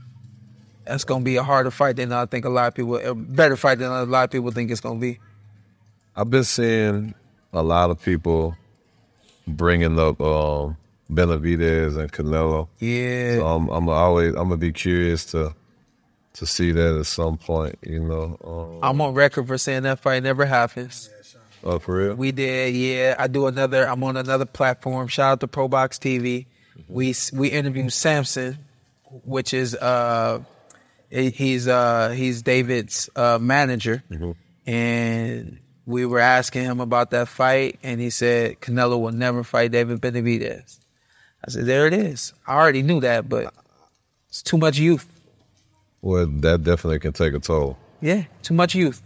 that's gonna be a harder fight than I think a lot of people. A better fight than a lot of people think it's gonna be. I've been seeing a lot of people bringing up um, Benavidez and Canelo. Yeah. So I'm, I'm always I'm gonna be curious to to see that at some point. You know. Um, I'm on record for saying that fight never happens. oh, for real? We did, yeah. I do another. I'm on another platform. Shout out to Pro Box T V. We we interviewed Samson, which is uh, he's uh he's David's uh, manager, Mm-hmm. and we were asking him about that fight, and he said Canelo will never fight David Benavidez. I said, there it is. I already knew that, but it's too much youth. Well, that definitely can take a toll. Yeah, too much youth.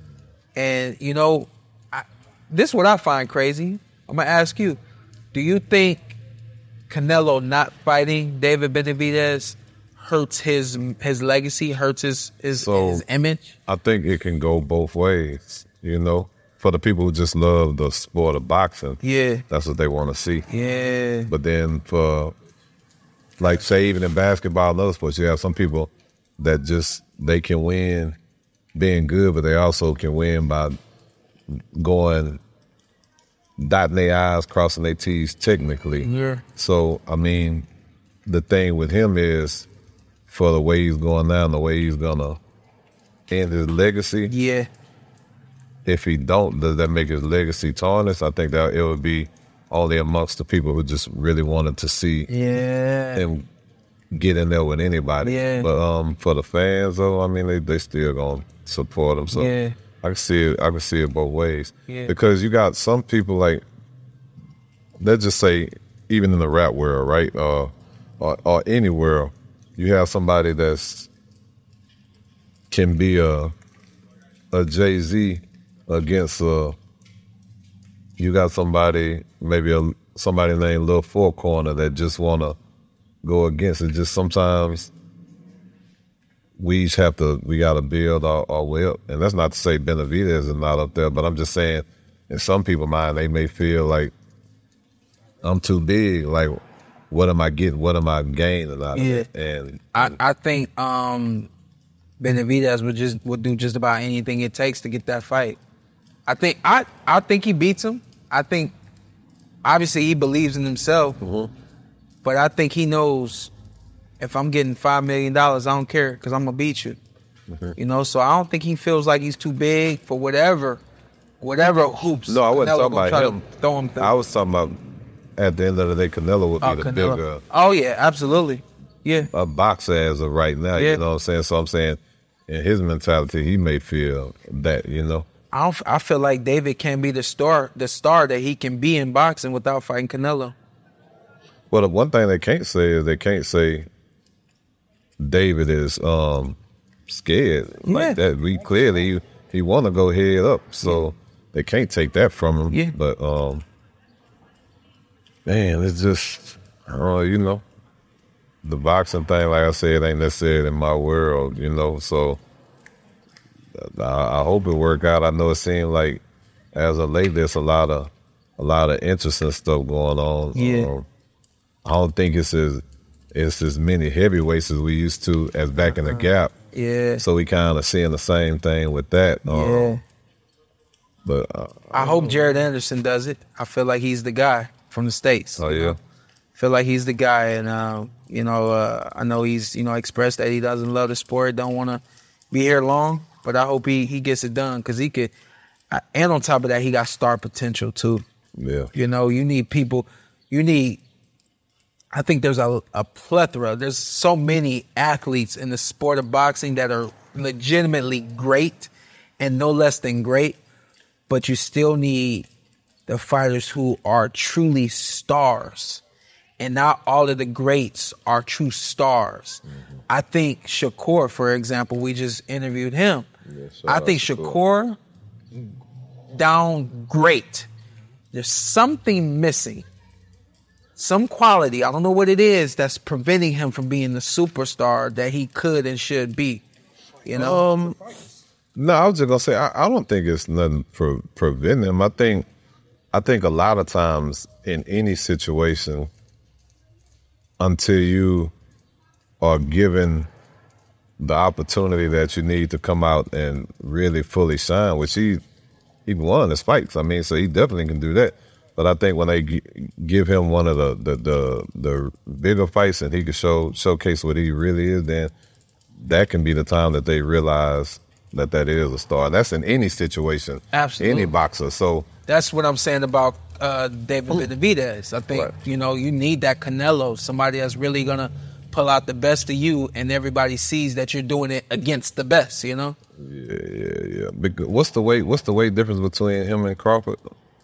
And, you know, I, this is what I find crazy. I'm going to ask you, do you think Canelo not fighting David Benavidez hurts his his legacy, hurts his, his, So, his image? I think it can go both ways, you know. For the people who just love the sport of boxing, Yeah, that's what they want to see. yeah, But then for, like, say, even in basketball and other sports, you have some people that just, they can win being good, but they also can win by going, dotting their I's, crossing their T's technically. yeah. So, I mean, the thing with him is, for the way he's going now and the way he's going to end his legacy, Yeah, if he don't, does that make his legacy tarnished? I think that it would be only amongst the people who just really wanted to see yeah. him get in there with anybody. Yeah. But um, for the fans, though, I mean, they they still gonna support him. So Yeah. I can see it. I can see it both ways. Yeah. Because you got some people like, let's just say, even in the rap world, right, uh, or, or any world, you have somebody that's can be a a Jay-Z against a. You got somebody, maybe a somebody named Lil Four Corner that just wanna go against it. Just sometimes we each have to, we got to build our, our way up. And that's not to say Benavidez is not up there, but I'm just saying in some people's mind, they may feel like I'm too big. Like, what am I getting? What am I gaining out of Yeah. it? And I, I think um, Benavidez would just would do just about anything it takes to get that fight. I think I I think he beats him. I think obviously he believes in himself, Mhm. but I think he knows if I'm getting five million dollars, I don't care because I'm gonna beat you. Mhm. You know, so I don't think he feels like he's too big for whatever, whatever hoops. No, I wasn't Canelo talking gonna about try him. to Throw him through. I was talking about at the end of the day, Canelo would be Oh, the Canelo. bigger Oh yeah, absolutely. Yeah, a boxer as of right now. Yeah. You know what I'm saying? So I'm saying in his mentality, he may feel that, you know. I don't, I feel like David can be the star, the star that he can be in boxing without fighting Canelo. Well, the one thing they can't say is they can't say David is um, scared Yeah. like that. We clearly he, he want to go head up, so they can't take that from him. Yeah. But um, man, it's just I don't know, you know, the boxing thing. Like I said, ain't necessarily in my world, you know. So I, I hope it work out. I know it seems like as of late, there's a lot of a lot of interesting stuff going on. Yeah. Um, I don't think it's as it's as many heavyweights as we used to as back in the gap. Yeah. So we kind of seeing the same thing with that. Um, Yeah. But uh, I hope Jared Anderson does it. I feel like he's the guy from the States. oh yeah, feel like he's the guy, and um, you know, uh, I know he's you know expressed that he doesn't love the sport, don't want to be here long, but I hope he he gets it done because he could. uh, And on top of that, he got star potential too. yeah. You know, you need people. You need. I think there's a, a plethora. There's so many athletes in the sport of boxing that are legitimately great and no less than great, but you still need the fighters who are truly stars. And not all of the greats are true stars. Mm-hmm. I think Shakur, for example, we just interviewed him. Yeah, shout I out think Shakur. Shakur down great. There's something missing. Some quality, I don't know what it is, that's preventing him from being the superstar that he could and should be. You know? Um, no, I was just gonna say I, I don't think it's nothing for preventing him. I think I think a lot of times in any situation, until you are given the opportunity that you need to come out and really fully shine, which he he won his fights. I mean, so he definitely can do that. But I think when they g- give him one of the, the the the bigger fights and he can show showcase what he really is, then that can be the time that they realize that that is a star. That's in any situation, Absolutely. any boxer. So That's what I'm saying about uh, David Benavidez. I think, Right. you know, you need that Canelo, somebody that's really going to pull out the best of you, and everybody sees that you're doing it against the best, you know? yeah, yeah, yeah. Because what's the weight? What's the weight difference between him and Crawford?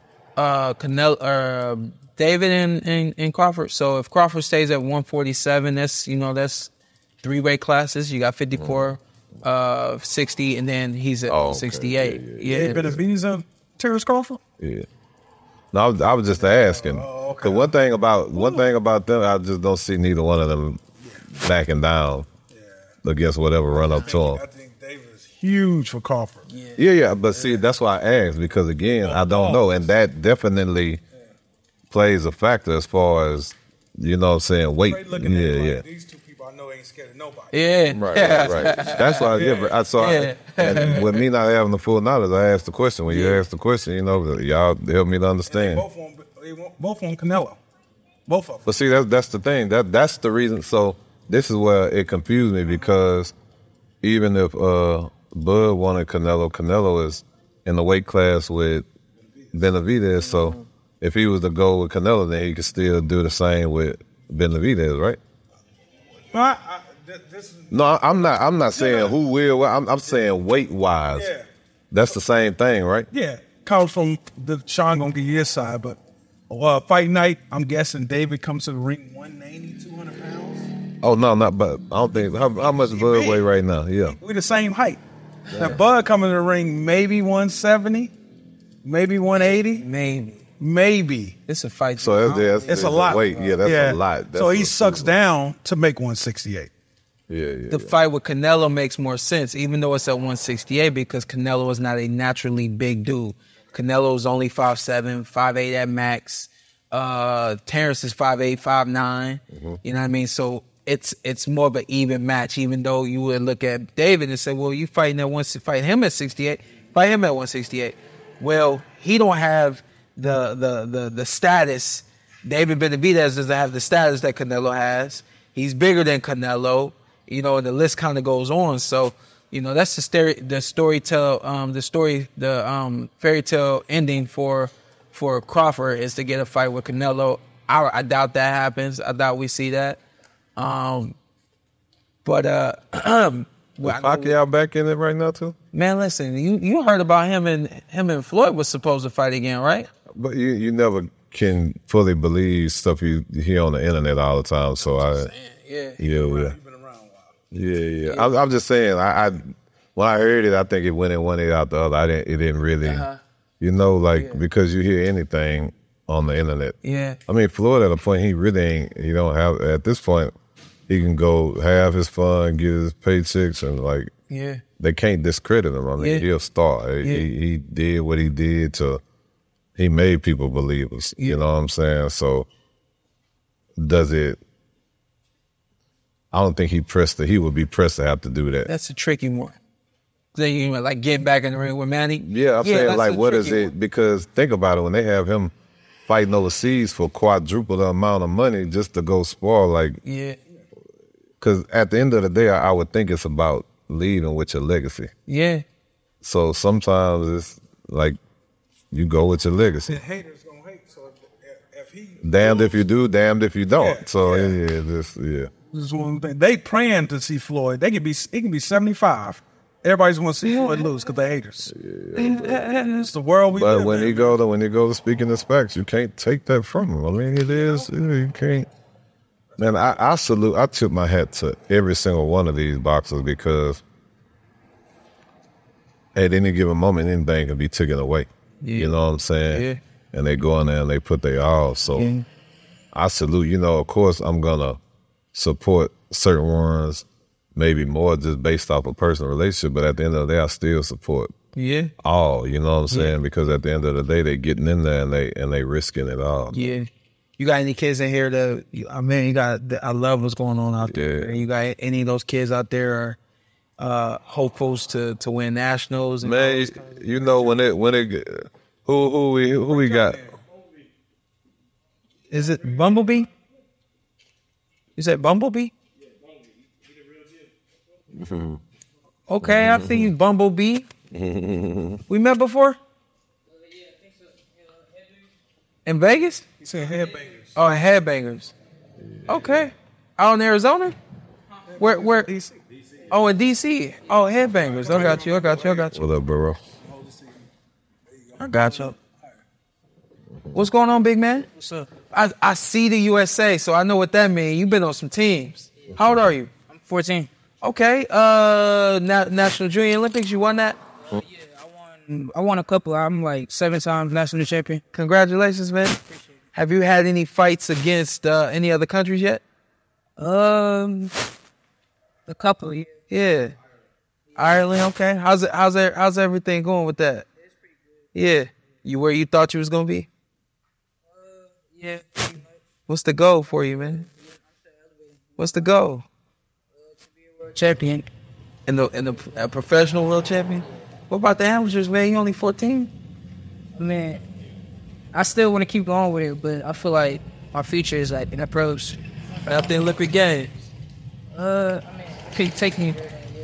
Uh, Canelo, uh, David and, and, and Crawford. So if Crawford stays at one forty-seven, that's, you know, that's three weight classes. You got fifty-four, uh, sixty, and then he's at Oh, okay. sixty-eight. Yeah, Yeah, Yeah, Benavidez and Terrence Crawford. Yeah. No, I was, I was just asking. Oh, okay. The one thing about one thing about them, I just don't see neither one of them backing down against whatever run up to them. I think David is huge for Crawford. Yeah, yeah, but see, that's why I asked, because again, I don't know, and that definitely plays a factor as far as, you know what I'm saying, weight. Straight Yeah, looking at it, yeah. like, these two people I know ain't scared of nobody. yeah. Right, right, right. That's why, yeah, but I saw, Yeah. and with me not having the full knowledge, I asked the question. When you ask the question, you know, y'all help me to They understand. both on, they want- both on Canelo. Both of them. But see, that's that's the thing. That that's the reason. So this is where it confused me, because even if uh, Bud wanted Canelo, Canelo is in the weight class with Benavidez. So if he was to go with Canelo, then he could still do the same with Benavidez, right? No, I, I, th- this is, No, I'm not. I'm not saying Yeah. who will. I'm, I'm saying weight wise. yeah, That's the same thing, right? yeah. Comes from the Sean gonna give you his side, but uh, fight night, I'm guessing David comes to the ring one ninety, two hundred pounds. Oh no, not. But I don't think how, how much Bud big. weigh right now. Yeah. We the same height. Now Bud coming to the ring maybe one seventy, maybe one eighty, Maybe. maybe. It's a fight. So that's, that's, It's a lot. Weight. Yeah, that's yeah. a lot. That's so he a- sucks down to make one sixty-eight. Yeah, yeah. the yeah. fight with Canelo makes more sense, even though it's at one sixty-eight, because Canelo is not a naturally big dude. Canelo is only five seven, five eight at max. Uh, Terrence is five eight, five nine. Mm-hmm. You know what I mean? So it's it's more of an even match, even though you would look at David and say, well, you fighting at one, fight him at sixty-eight, fight him at one sixty-eight. Well, he don't have the the the the status. David Benavidez doesn't have the status that Canelo has. He's bigger than Canelo. You know, and the list kind of goes on. So, you know, that's the story, the story tell, um, the story, the um, fairy tale ending for for Crawford is to get a fight with Canelo. I, I doubt that happens. I doubt we see that. Um, but uh, well, Is I know- Pacquiao back in it right now too? man, listen, you you heard about him and him and Floyd was supposed to fight again, right? But you you never can fully believe stuff you hear on the internet all the time. So I Yeah. yeah yeah Been around a while. yeah yeah. I'm, I'm just saying. I, I when I heard it, I think it went in one ear out the other. I didn't. It didn't really. Uh-huh. You know, like because you hear anything on the internet. Yeah. I mean, Floyd at a point he really ain't. You don't have at this point. He can go have his fun, get his paychecks, and like Yeah. they can't discredit him. I mean, Yeah. he'll star. He, Yeah. he he did what he did to. He made people believers. Yeah. You know what I'm saying? So does it? I don't think he pressed it. He would be pressed to have to do that. That's a tricky one. Then you like get back in the ring with Manny. Yeah, I'm saying that's like, a what is tricky it? one. Because think about it, when they have him fighting overseas for quadruple the amount of money just to go spar, like, Yeah. because at the end of the day, I, I would think it's about leaving with your legacy. Yeah. So sometimes it's like you go with your legacy. The haters gonna hate. So if, if he Damned if you do, damned if you don't. Yeah, so yeah. yeah, this yeah. This is one thing. They praying to see Floyd. They can be. It can be seventy-five. Everybody's want to see Floyd lose because they haters. It's the world we But live when in. he go to when he go to speaking his facts, you can't take that from him. I mean, it is you can't. Man, I, I salute. I tip my hat to every single one of these boxers because at any given moment, anything can be taken away. Yeah. You know what I'm saying? Yeah. And they go in there and they put their all. So I salute. You know, of course, I'm gonna support certain ones, maybe more just based off a personal relationship. But at the end of the day, I still support Yeah. all. You know what I'm saying? Because at the end of the day, they getting in there and they and they risking it all. Yeah. you got any kids in here that, I mean, you got, I love what's going on out there. Yeah. You got any of those kids out there are uh, hopefuls to, to win nationals? And Man, you know when it when it who who we who we got? Is it Bumblebee? You said Bumblebee? Okay, I see you, Bumblebee. We met before? In Vegas? He said headbangers. Oh, Headbangers. Okay. Out in Arizona? Where? Where? Oh, in D C. Oh, Headbangers. I got you. I got you. I got you. What up, bro? I got you. What's going on, big man? What's up? I, I see the U S A, so I know what that means. You've been on some teams. How old are you? I'm fourteen. Okay. Uh, Na- National Junior Olympics. You won that. Yeah, I won. I won a couple. I'm like seven times national champion. Congratulations, man. Have you had any fights against uh, any other countries yet? Um, a couple. Yeah. Yeah. Ireland. Okay. How's it? How's it? How's everything going with that? Yeah. You where you thought you was gonna be? Yeah. What's the goal for you, man? What's the goal? Champion. In the in the a professional world champion? What about the amateurs, man? You only fourteen? Man, I still want to keep going with it, but I feel like my future is like in the pros. After the Olympic Games. Uh, I mean, could take me.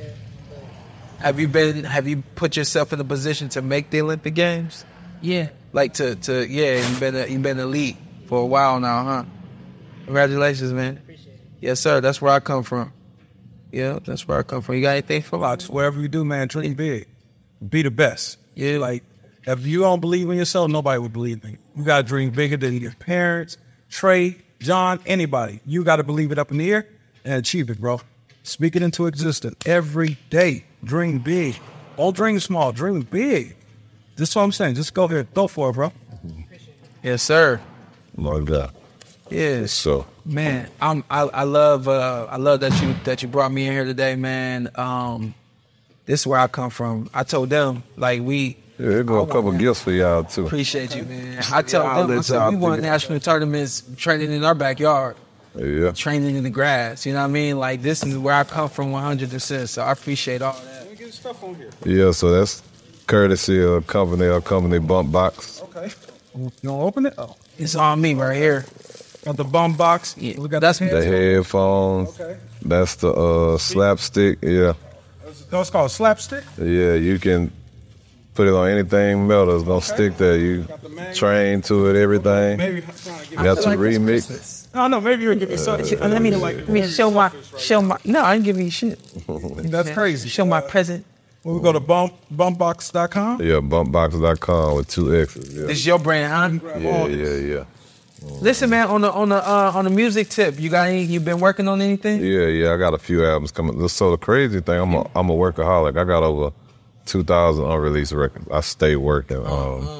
Have you been? Have you put yourself in a position to make the Olympic Games? Yeah. Like to to yeah, you've been a, you've been elite for a while now, huh? Congratulations, man. Yes, sir. That's where I come from. Yeah, that's where I come from. You got anything for me? Wherever you do, man, dream big. Be the best. Yeah, like if you don't believe in yourself, nobody will believe in you. You gotta dream bigger than your parents, Trey, John, anybody. You gotta believe it up in the air and achieve it, bro. Speak it into existence every day. Dream big. Don't dream small. Dream big. That's what I'm saying. Just go ahead, go for it, bro. Yes, sir. Like that. Yes. So Man, I'm, I I love uh, I love that you that you brought me in here today, man. Um, this is where I come from. I told them like we yeah, there go a couple gifts for y'all too. appreciate you, man. I tell Yeah, I'll them I let said, y'all we won do it. national tournaments training in our backyard, Yeah. training in the grass. You know what I mean? Like this is where I come from, one hundred percent. So I appreciate all that. Let me get stuff on here. Yeah, so that's courtesy of company or company bump box. Okay. You wanna open it? Oh. It's on me right here. Got the bum box. Yeah, We got that's- the The headphones. Okay. That's the uh, slapstick. Yeah. That's called slapstick. Yeah, you can put it on anything metal. It's gonna stick there. You train to it, everything. Maybe I'm trying to You get got to remix. No, no, maybe you'll give me something. Let me let me show my show my. No, I didn't give you shit. That's crazy. Show my present. When we go to bump bumpbox dot com. Yeah, bump box dot com with two X's. Yeah, This is your brand, huh? yeah, yeah, yeah. Listen, man, on the on the uh, on the music tip, you got any? You been working on anything? Yeah, yeah, I got a few albums coming. So the crazy thing, I'm a, I'm a workaholic. I got over two thousand unreleased records. I stay working. Um,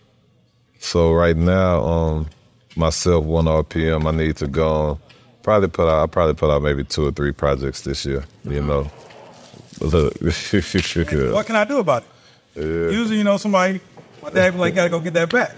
so right now, um, myself, one R P M, I need to go on. Probably put out, I probably put out maybe two or three projects this year, you know. Look. What can I do about it? Usually, you know, somebody, my dad be like, gotta go get that back.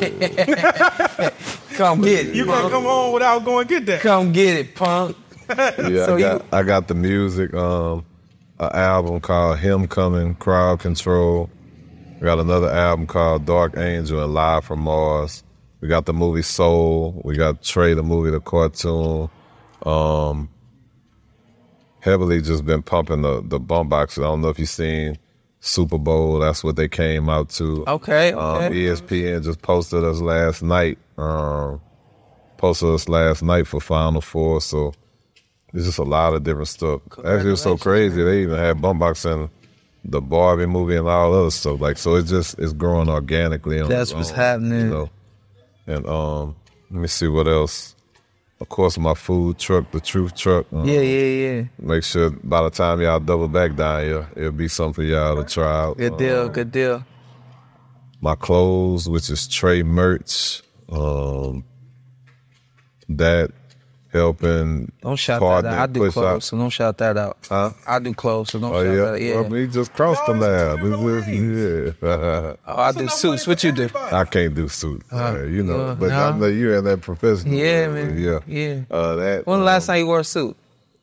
Come get it. You can't come home without going get that. Come get it, punk. Yeah, So I got you- I got the music, um, an album called Him Coming, Crowd Control. We got another album called Dark Angel and Live from Mars. We got the movie Soul. We got Trey, the movie, the cartoon. Um, heavily just been pumping the, the bump boxes. I don't know if you've seen Super Bowl. That's what they came out to. Okay, Um, okay. E S P N just posted us last night. Um, posted us last night for Final Four. So there's just a lot of different stuff. Actually, it's so crazy. They even had bump boxing, the Barbie movie, and all other stuff. Like, so it's just it's growing organically. On That's its what's own, happening. You know? And um, let me see what else. Of course, my food truck, the Truth Truck. Um, Yeah, yeah, yeah. Make sure by the time y'all double back down here, it'll be something for y'all to try out. Good deal, good deal. My clothes, which is Trey merch. Um, that helping. Don't shout partner, that out. I do push clothes, out. so don't shout that out. Huh? I do clothes, so don't Oh shout yeah, that out. Yeah. Well, I mean, he just crossed the lab. Yeah. Oh, I do suits. What you do? I can't do suits, uh, you know. uh, but no. I know you in that professional. Yeah, uh, man. Yeah, Yeah. Uh, that. When the um, last time you wore a suit?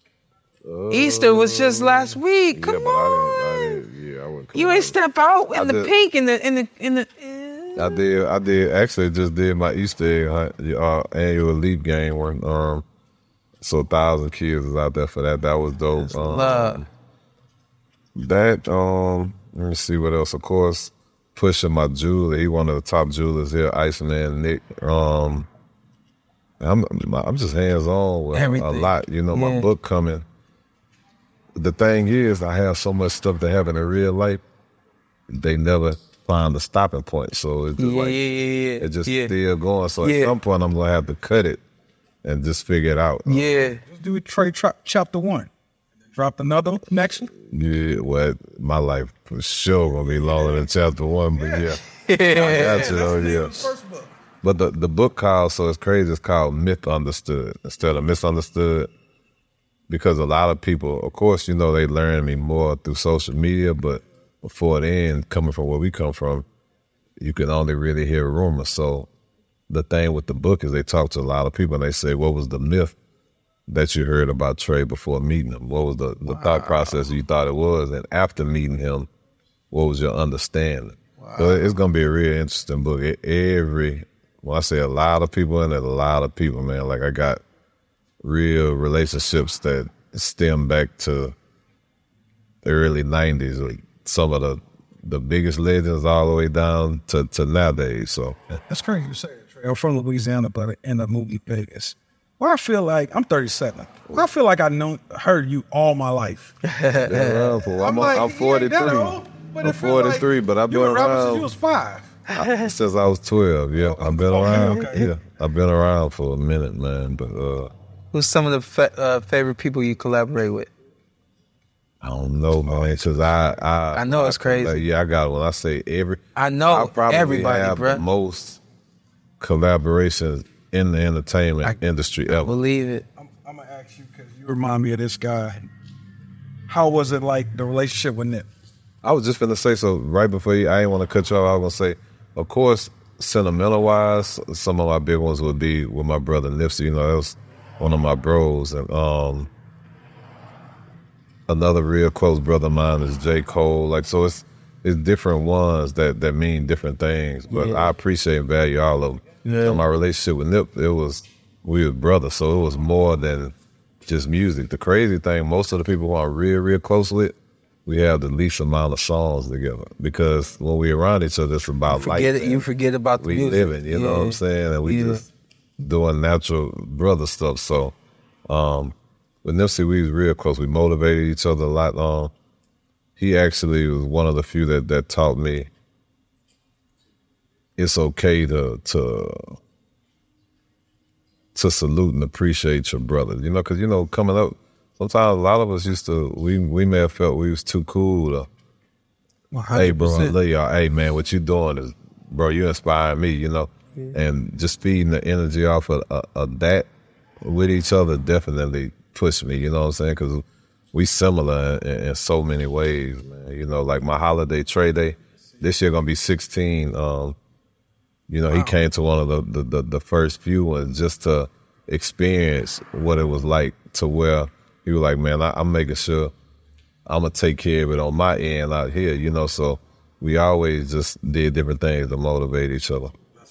Easter was just last week. Come yeah, but on. I didn't, I didn't, yeah, I wouldn't. come You out. ain't step out in I the did. pink in the in the in the. I did. I did. Actually, just did my Easter egg hunt, uh, annual leap game where um, so a thousand kids was out there for that. That was dope. Um, love. That um, let me see what else. Of course, pushing my jeweler. He one of the top jewelers here, Iceman Nick. Um, I'm I'm just hands on with Everything. a lot. You know, my Yeah. book coming. The thing is, I have so much stuff that happen in real life. They never find a stopping point. So it's just Yeah, like yeah, yeah, yeah. it's just yeah. still going. So Yeah. at some point, I'm gonna have to cut it and just figure it out. Yeah. Let's do Trey tra- chapter one. Dropped another one next. Yeah, well, my life for sure gonna be longer than chapter one, but yeah, I got you though, yeah. First book. But the the book called, so it's crazy. It's called Myth Understood instead of Misunderstood, because a lot of people, of course, you know, they learn me more through social media, but before then, coming from where we come from, you can only really hear rumors. So the thing with the book is they talk to a lot of people and they say, what was the myth that you heard about Trey before meeting him? What was the, the wow. thought process you thought it was? And after meeting him, what was your understanding? Wow. So it's going to be a real interesting book. It, every, when I say a lot of people in it, a lot of people, man, like I got real relationships that stem back to the early nineties, like some of the the biggest legends all the way down to, to nowadays. So That's crazy you say it, Trey. I'm from Louisiana, but I end up moving to Vegas. Well, I feel like I'm thirty-seven. Well, I feel like I know heard you all my life. been around for, I'm, like, I'm he ain't forty-three. that old, but I'm it feel like forty-three, but I've you been been rapping around since you was five. I- since I was twelve. Yeah, I've been Okay, around. okay. Yeah, I've been around for a minute, man. But uh, Who's some of the fa- uh, favorite people you collaborate with? I don't know, man, because I, I I know it's crazy. Like, yeah, I got when I say every. I know I probably everybody, have bruh. the most collaborations in the entertainment industry ever. Believe it. I'm, I'm gonna ask you because you remind me of this guy. How was it like the relationship with Nip? I was just finna say, so right before you, I didn't want to cut you off, I was gonna say, of course, sentimental wise, some of my big ones would be with my brother Nipsey. You know, that was one of my bros. And um, another real close brother of mine is J. Cole. Like, so it's it's different ones that, that mean different things. But Yeah. I appreciate and value all of them. Yeah. So my relationship with Nip, it was, we were brothers. So it was more than just music. The crazy thing, most of the people who I'm real, real close with, we have the least amount of songs together, because when we around each other, it's about life. Forget it. man. You forget about the We music. living, you know what I'm Yeah. saying? And we Yeah. just doing natural brother stuff. So um, with Nipsey, we was real close. We motivated each other a lot. Um, he actually was one of the few that, that taught me it's okay to to to salute and appreciate your brother. You know, because, you know, coming up, sometimes a lot of us used to, we we may have felt we was too cool to, hey, bro, I love y'all. Hey, man, what you doing is, bro, you inspire me, you know? Yeah. And just feeding the energy off of, uh, of that with each other definitely pushed me, you know what I'm saying? Because we similar in, in so many ways, man. You know, like my holiday Trey Day, this year gonna be sixteen. Um, you know, wow. He came to one of the, the, the, the first few ones just to experience what it was like, to where he was like, man, I, I'm making sure I'm going to take care of it on my end out here, you know, so we always just did different things to motivate each other.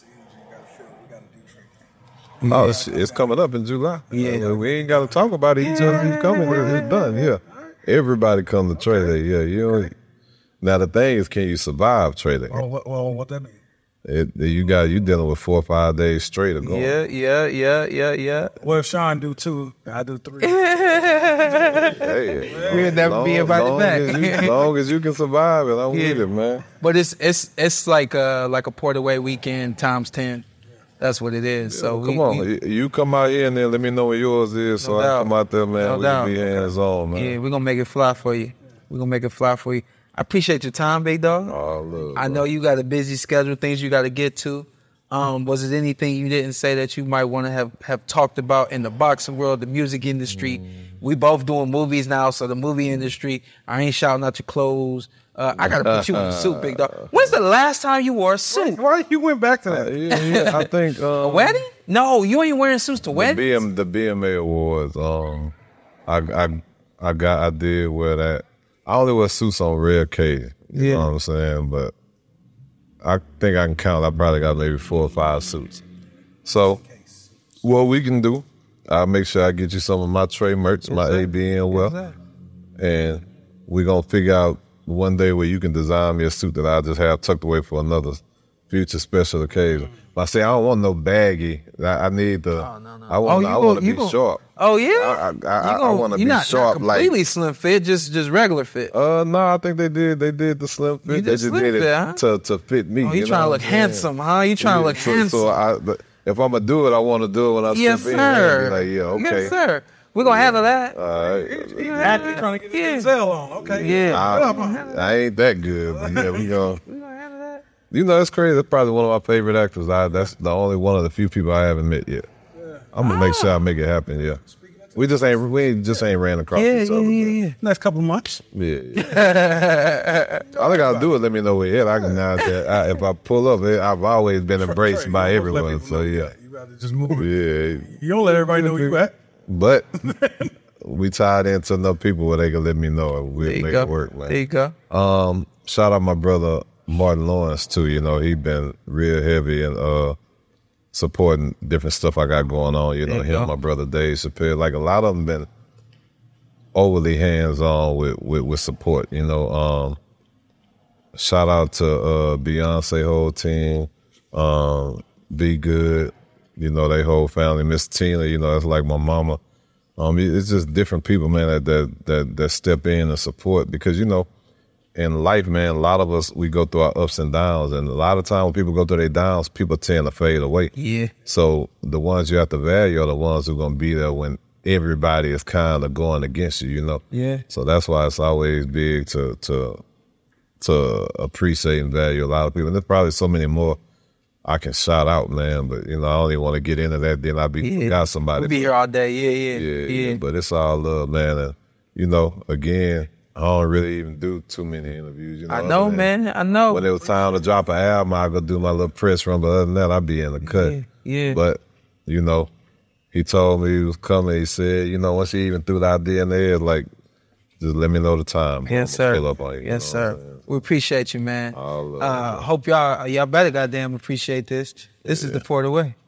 Yeah. Oh, it's, it's coming up in July. Yeah. We ain't got to talk about it. Each other, it's coming. It's done, yeah. Everybody come to Trey Day, yeah. You know, now, the thing is, can you survive Trey Day? Oh, what, well, what that mean? It, you got you dealing with four or five days straight of going. Yeah, yeah, yeah, yeah, yeah. Well, if Sean do two, I do three. Hey, We'll never be invited back. As you, as long as you can survive it, I'm Yeah. with it, man. But it's it's it's like a like a Portaway weekend times ten. That's what it is. So Come we, on, we, you- you come out here and then let me know what yours is, so No I doubt. can come out there, man. No we doubt. can be hands on, man. yeah, we're gonna make it fly for you. We're gonna make it fly for you. I appreciate your time, big dog. Oh, look, I bro. know you got a busy schedule, things you got to get to. Um, was it anything you didn't say that you might want to have, have talked about in the boxing world, the music industry? Mm. We both doing movies now, so the movie industry, I ain't shouting out your clothes. Uh, I got to put you in a suit, big dog. When's the last time you wore a suit? Why you went back to that? Uh, yeah, yeah, I think. Um, a wedding? No, you ain't wearing suits to weddings? The, B M, the B M A Awards, um, I, I, I got, I did wear that. I only wear suits on rare occasions. You yeah. know what I'm saying? But I think I can count. I probably got maybe four or five suits. So, what we can do, I'll make sure I get you some of my Trey merch, my A B N well, and we're going to figure out one day where you can design me a suit that I just have tucked away for another future special occasion. But I say I don't want no baggy. I, I need the. Oh, no, no. I want. Oh, I want to be gonna, sharp. Oh yeah. I, I, I, I want to be not, sharp. Not completely like slim fit, just just regular fit. Uh, no, I think they did. They did the slim fit. You did they just slim did it fit, huh? to to fit me. Oh, you, you trying know to look handsome, huh? You trying yeah, to look so, handsome? So I, but if I'm gonna do it, I want to do it when I yes, step in. Sir. Like, yeah, okay. Yes, sir. We're gonna yeah. handle that. All right. He's actually trying to get yeah. Denzel on. Okay. Yeah. I, I ain't that good, but yeah, we gonna. You know, it's crazy. That's probably one of my favorite actors. I, that's the only one of the few people I haven't met yet. Yeah. I'm gonna ah. make sure I make it happen. Yeah, we just ain't we just ain't ran across yeah, each yeah, other. Yeah, yeah. Next couple of months. Yeah. yeah. All I gotta do is let me know where it. I can now that I, if I pull up, it, I've always been embraced Trey, by everyone. So yeah, you gotta just move. Yeah, you don't let everybody know where you at. But we tied into enough people where they can let me know and we'll make go. it work, man. There you go. Um, shout out my brother Martin Lawrence too. You know, he been real heavy and uh supporting different stuff I got going on. You know, him, go. my brother Dave Chappelle. Like a lot of them been overly hands on with, with with support. You know, um, shout out to uh, Beyonce whole team, um, Be Good. You know, they whole family. Miss Tina. You know, that's like my mama. Um, it's just different people, man, that that that, that step in and support because you know. In life, man, a lot of us, we go through our ups and downs. And a lot of times when people go through their downs, people tend to fade away. Yeah. So the ones you have to value are the ones who are going to be there when everybody is kind of going against you, you know? Yeah. So that's why it's always big to to to appreciate and value a lot of people. And there's probably so many more I can shout out, man. But, you know, I don't even want to get into that. Then I'll be yeah. got somebody. We'll be here all day. Yeah, yeah, yeah. Yeah. yeah. But it's all love, man. And, you know, again, I don't really even do too many interviews. You know I know, man. I know. When it was time to drop an album, I'd go do my little press run. But other than that, I'd be in the cut. Yeah, yeah. But, you know, he told me he was coming. He said, you know, once he even threw the idea in there, like, just let me know the time. Yes, sir. Fill up on you, yes, you know sir. We appreciate you, man. All uh, hope y'all, y'all better goddamn appreciate this. This yeah. is the Port Away.